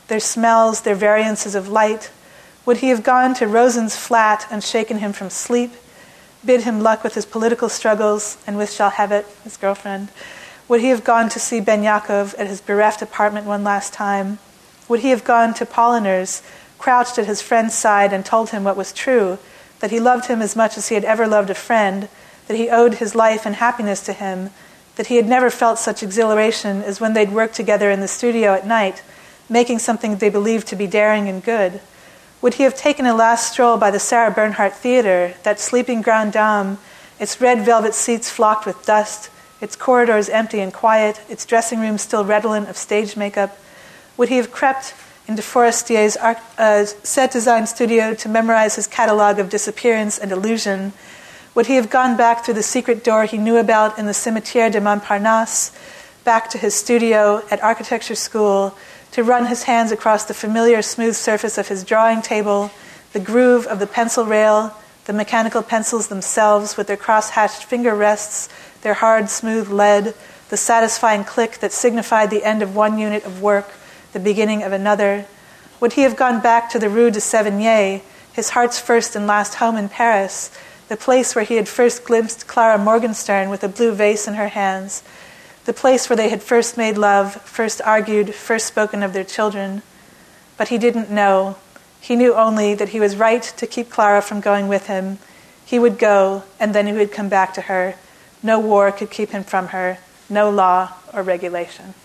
their smells, their variances of light? Would he have gone to Rosen's flat and shaken him from sleep, bid him luck with his political struggles and with Shalhevet, his girlfriend? Would he have gone to see Ben Yaakov at his bereft apartment one last time? Would he have gone to Polliner's, crouched at his friend's side and told him what was true, that he loved him as much as he had ever loved a friend, that he owed his life and happiness to him, that he had never felt such exhilaration as when they'd worked together in the studio at night, making something they believed to be daring and good? Would he have taken a last stroll by the Sarah Bernhardt Theater, that sleeping Grande Dame, its red velvet seats flocked with dust, its corridors empty and quiet, its dressing room still redolent of stage makeup? Would he have crept into Forestier's uh, set design studio to memorize his catalogue of disappearance and illusion? Would he have gone back through the secret door he knew about in the Cimetière de Montparnasse, back to his studio at architecture school, to run his hands across the familiar smooth surface of his drawing table, the groove of the pencil rail, the mechanical pencils themselves with their cross-hatched finger rests, their hard, smooth lead, the satisfying click that signified the end of one unit of work, the beginning of another? Would he have gone back to the Rue de Sévigné, his heart's first and last home in Paris, the place where he had first glimpsed Clara Morgenstern with a blue vase in her hands, the place where they had first made love, first argued, first spoken of their children? But he didn't know. He knew only that he was right to keep Clara from going with him. He would go, and then he would come back to her. No war could keep him from her, no law or regulation.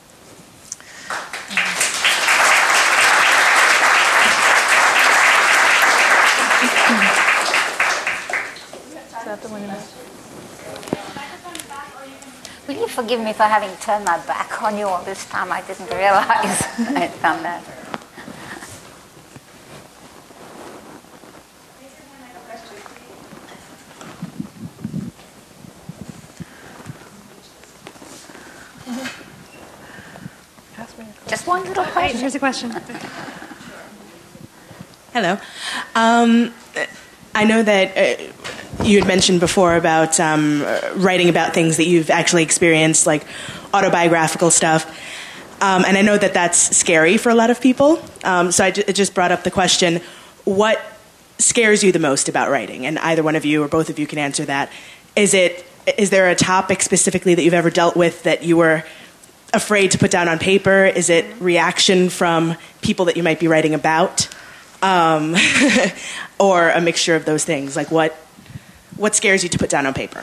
Is that the one in Will you forgive me for having turned my back on you all this time? I didn't realize I had done that. Just one little question. Here's a question. Hello. Um, I know that uh, you had mentioned before about um, writing about things that you've actually experienced, like autobiographical stuff. Um, and I know that that's scary for a lot of people. Um, so I j- it just brought up the question, what scares you the most about writing? And either one of you or both of you can answer that. Is it is there a topic specifically that you've ever dealt with that you were afraid to put down on paper? Is it reaction from people that you might be writing about? Um, or a mixture of those things? Like what what scares you to put down on paper?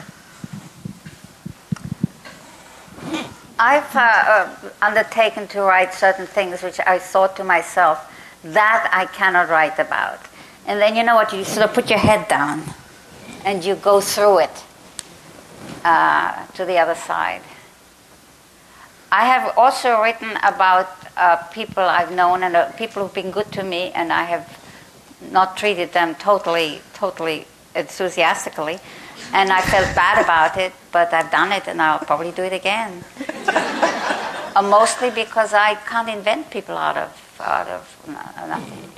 I've uh, uh, undertaken to write certain things which I thought to myself, that I cannot write about. And then you know what, you sort of put your head down and you go through it uh, to the other side. I have also written about uh, people I've known and uh, people who've been good to me, and I have not treated them totally, totally enthusiastically. And I felt bad about it, but I've done it, and I'll probably do it again. uh, mostly because I can't invent people out of out of uh, nothing.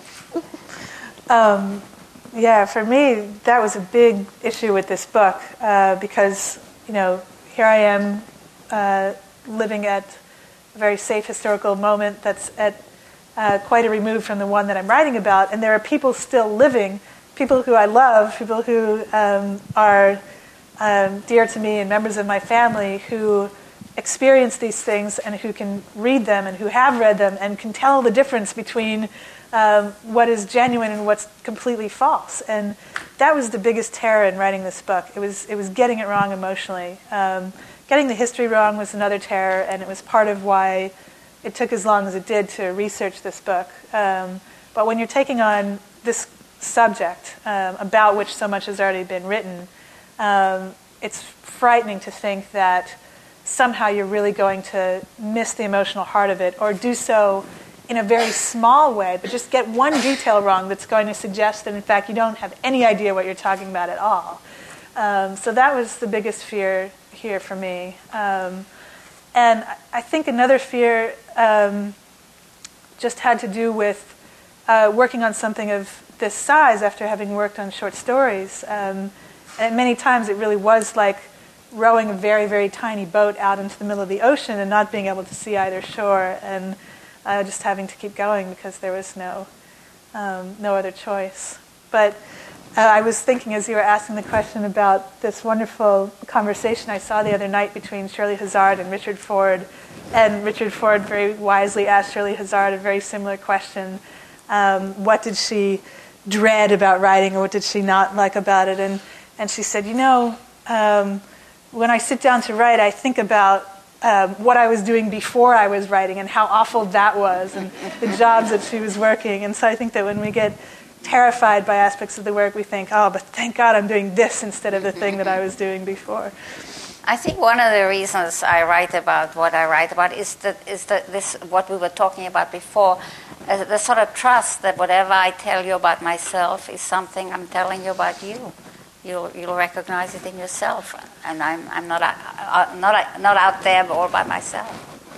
Um, yeah, for me, that was a big issue with this book uh, because, you know, here I am uh, living at a very safe historical moment that's at uh, quite a remove from the one that I'm writing about, and there are people still living, people who I love, people who um, are um, dear to me and members of my family who experience these things and who can read them and who have read them and can tell the difference between um, what is genuine and what's completely false. And that was the biggest terror in writing this book. It was it was getting it wrong emotionally. Um, getting the history wrong was another terror, and it was part of why it took as long as it did to research this book. Um, but when you're taking on this subject um, about which so much has already been written, um, it's frightening to think that somehow you're really going to miss the emotional heart of it, or do so in a very small way, but just get one detail wrong that's going to suggest that, in fact, you don't have any idea what you're talking about at all. Um, so that was the biggest fear here for me. Um, and I think another fear um, just had to do with uh, working on something of this size after having worked on short stories. Um, and many times it really was like rowing a very, very tiny boat out into the middle of the ocean and not being able to see either shore. And uh, just having to keep going because there was no um, no other choice. But uh, I was thinking as you were asking the question about this wonderful conversation I saw the other night between Shirley Hazard and Richard Ford, and Richard Ford very wisely asked Shirley Hazard a very similar question. Um, what did she dread about writing, or what did she not like about it? And and she said, you know, um, when I sit down to write, I think about um, what I was doing before I was writing and how awful that was, and the jobs that she was working. And so I think that when we get terrified by aspects of the work, we think, oh, but thank God I'm doing this instead of the thing that I was doing before. I think one of the reasons I write about what I write about is that is that this what we were talking about before, uh, the sort of trust that whatever I tell you about myself is something I'm telling you about you. You'll you'll recognize it in yourself, and I'm I'm not uh, not not out there all by myself.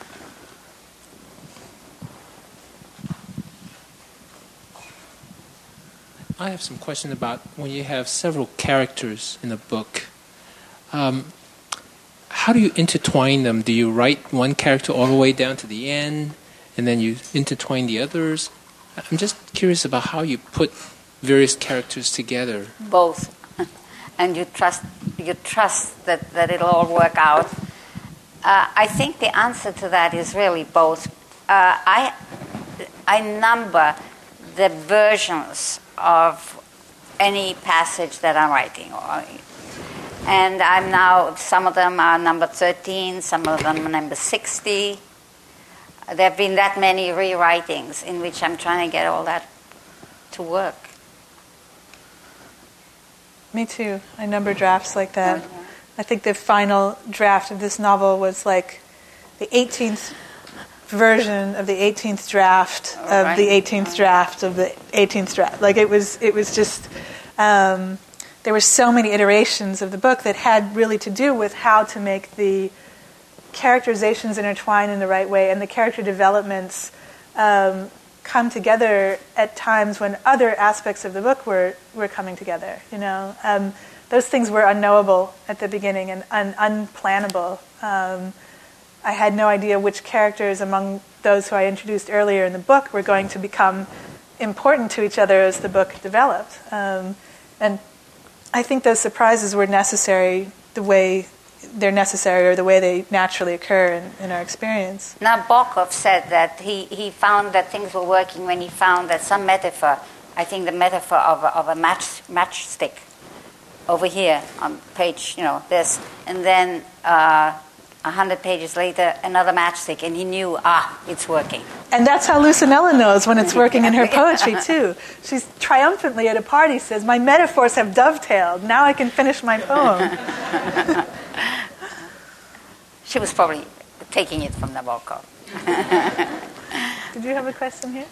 I have some question about when you have several characters in a book. Um, how do you intertwine them? Do you write one character all the way down to the end, and then you intertwine the others? I'm just curious about how you put various characters together. Both. And you trust you trust that, that it'll all work out. Uh, I think the answer to that is really both. Uh, I I number the versions of any passage that I'm writing, and I'm now some of them are number thirteen, some of them are number sixty. There have been that many rewritings in which I'm trying to get all that to work. Me too. I number drafts like that. Mm-hmm. I think the final draft of this novel was like the eighteenth version of the eighteenth draft of right. the eighteenth draft of the eighteenth draft. Like it was, it was just. Um, there were so many iterations of the book that had really to do with how to make the characterizations intertwine in the right way and the character developments um, come together at times when other aspects of the book were, were coming together. You know, um, those things were unknowable at the beginning and un- unplannable. Um, I had no idea which characters among those who I introduced earlier in the book were going to become important to each other as the book developed. Um, and I think those surprises were necessary the way they're necessary or the way they naturally occur in, in our experience. Nabokov said that he, he found that things were working when he found that some metaphor, I think the metaphor of a, of a match matchstick over here on page, you know, this, and then uh, a hundred pages later, another matchstick, and he knew, ah, it's working. And that's how Lucinella knows when it's working in her poetry, too. She's triumphantly at a party says, my metaphors have dovetailed. Now I can finish my poem. She was probably taking it from Nabokov. Did you have a question here?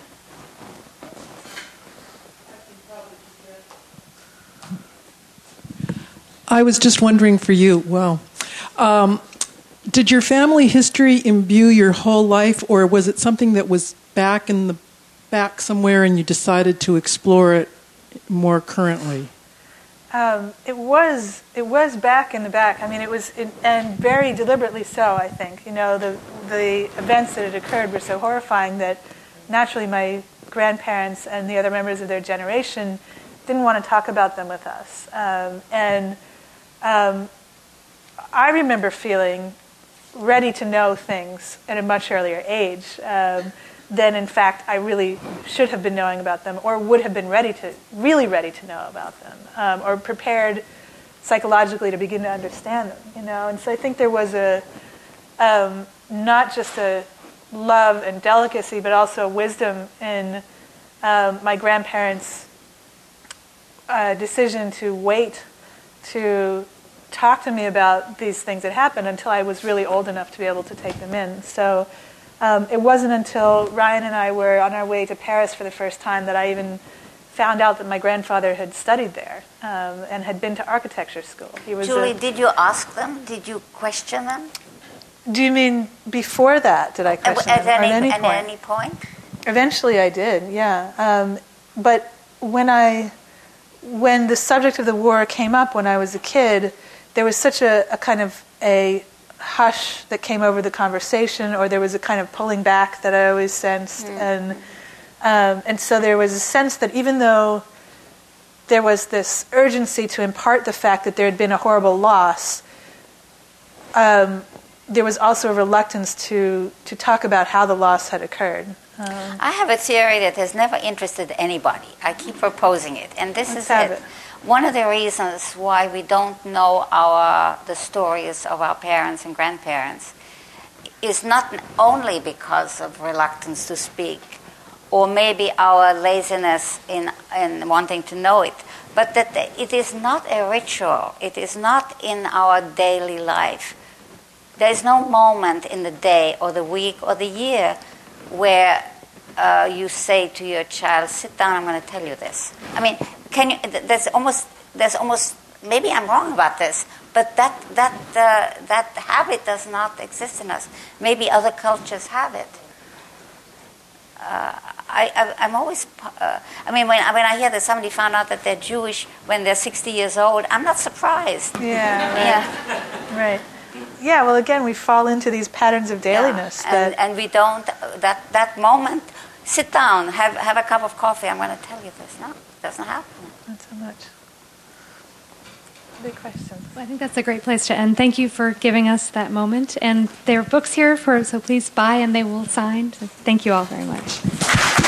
I was just wondering for you, wow. Um, did your family history imbue your whole life, or was it something that was back in the back somewhere and you decided to explore it more currently? Um, it was it was back in the back. I mean, it was, it, and very deliberately so, I think. You know, the the events that had occurred were so horrifying that naturally my grandparents and the other members of their generation didn't want to talk about them with us. Um, and um, I remember feeling ready to know things at a much earlier age um, than, in fact, I really should have been knowing about them or would have been ready to, really ready to know about them um, or prepared psychologically to begin to understand them, you know. And so I think there was a, um, not just a love and delicacy, but also wisdom in um, my grandparents' uh, decision to wait to talk to me about these things that happened until I was really old enough to be able to take them in. So um, it wasn't until Ryan and I were on our way to Paris for the first time that I even found out that my grandfather had studied there um, and had been to architecture school. He was Julie, a, did you ask them? Did you question them? Do you mean before that, did I question at, them? Any, or at any at point? any point? Eventually I did, yeah. Um, but when I, when the subject of the war came up when I was a kid, there was such a, a kind of a hush that came over the conversation, or there was a kind of pulling back that I always sensed. Mm. And um, and so there was a sense that even though there was this urgency to impart the fact that there had been a horrible loss, um, there was also a reluctance to, to talk about how the loss had occurred. Um, I have a theory that has never interested anybody. I keep proposing it, and this is it. it. One of the reasons why we don't know our the stories of our parents and grandparents is not only because of reluctance to speak, or maybe our laziness in, in wanting to know it, but that it is not a ritual. It is not in our daily life. There is no moment in the day or the week or the year where uh, you say to your child, "Sit down, I'm going to tell you this." I mean, can you? There's almost, there's almost. Maybe I'm wrong about this, but that that uh, that habit does not exist in us. Maybe other cultures have it. Uh, I, I, I'm always. Uh, I mean, when when I hear that somebody found out that they're Jewish when they're sixty years old, I'm not surprised. Yeah. Right. Yeah. Right. Yeah, well, again, we fall into these patterns of dailiness. Yeah. That and, and we don't, that, that moment, sit down, have, have a cup of coffee, I'm going to tell you this. No, it doesn't happen. Not so much. Big questions. Well, I think that's a great place to end. Thank you for giving us that moment. And there are books here, for so please buy and they will sign. So thank you all very much.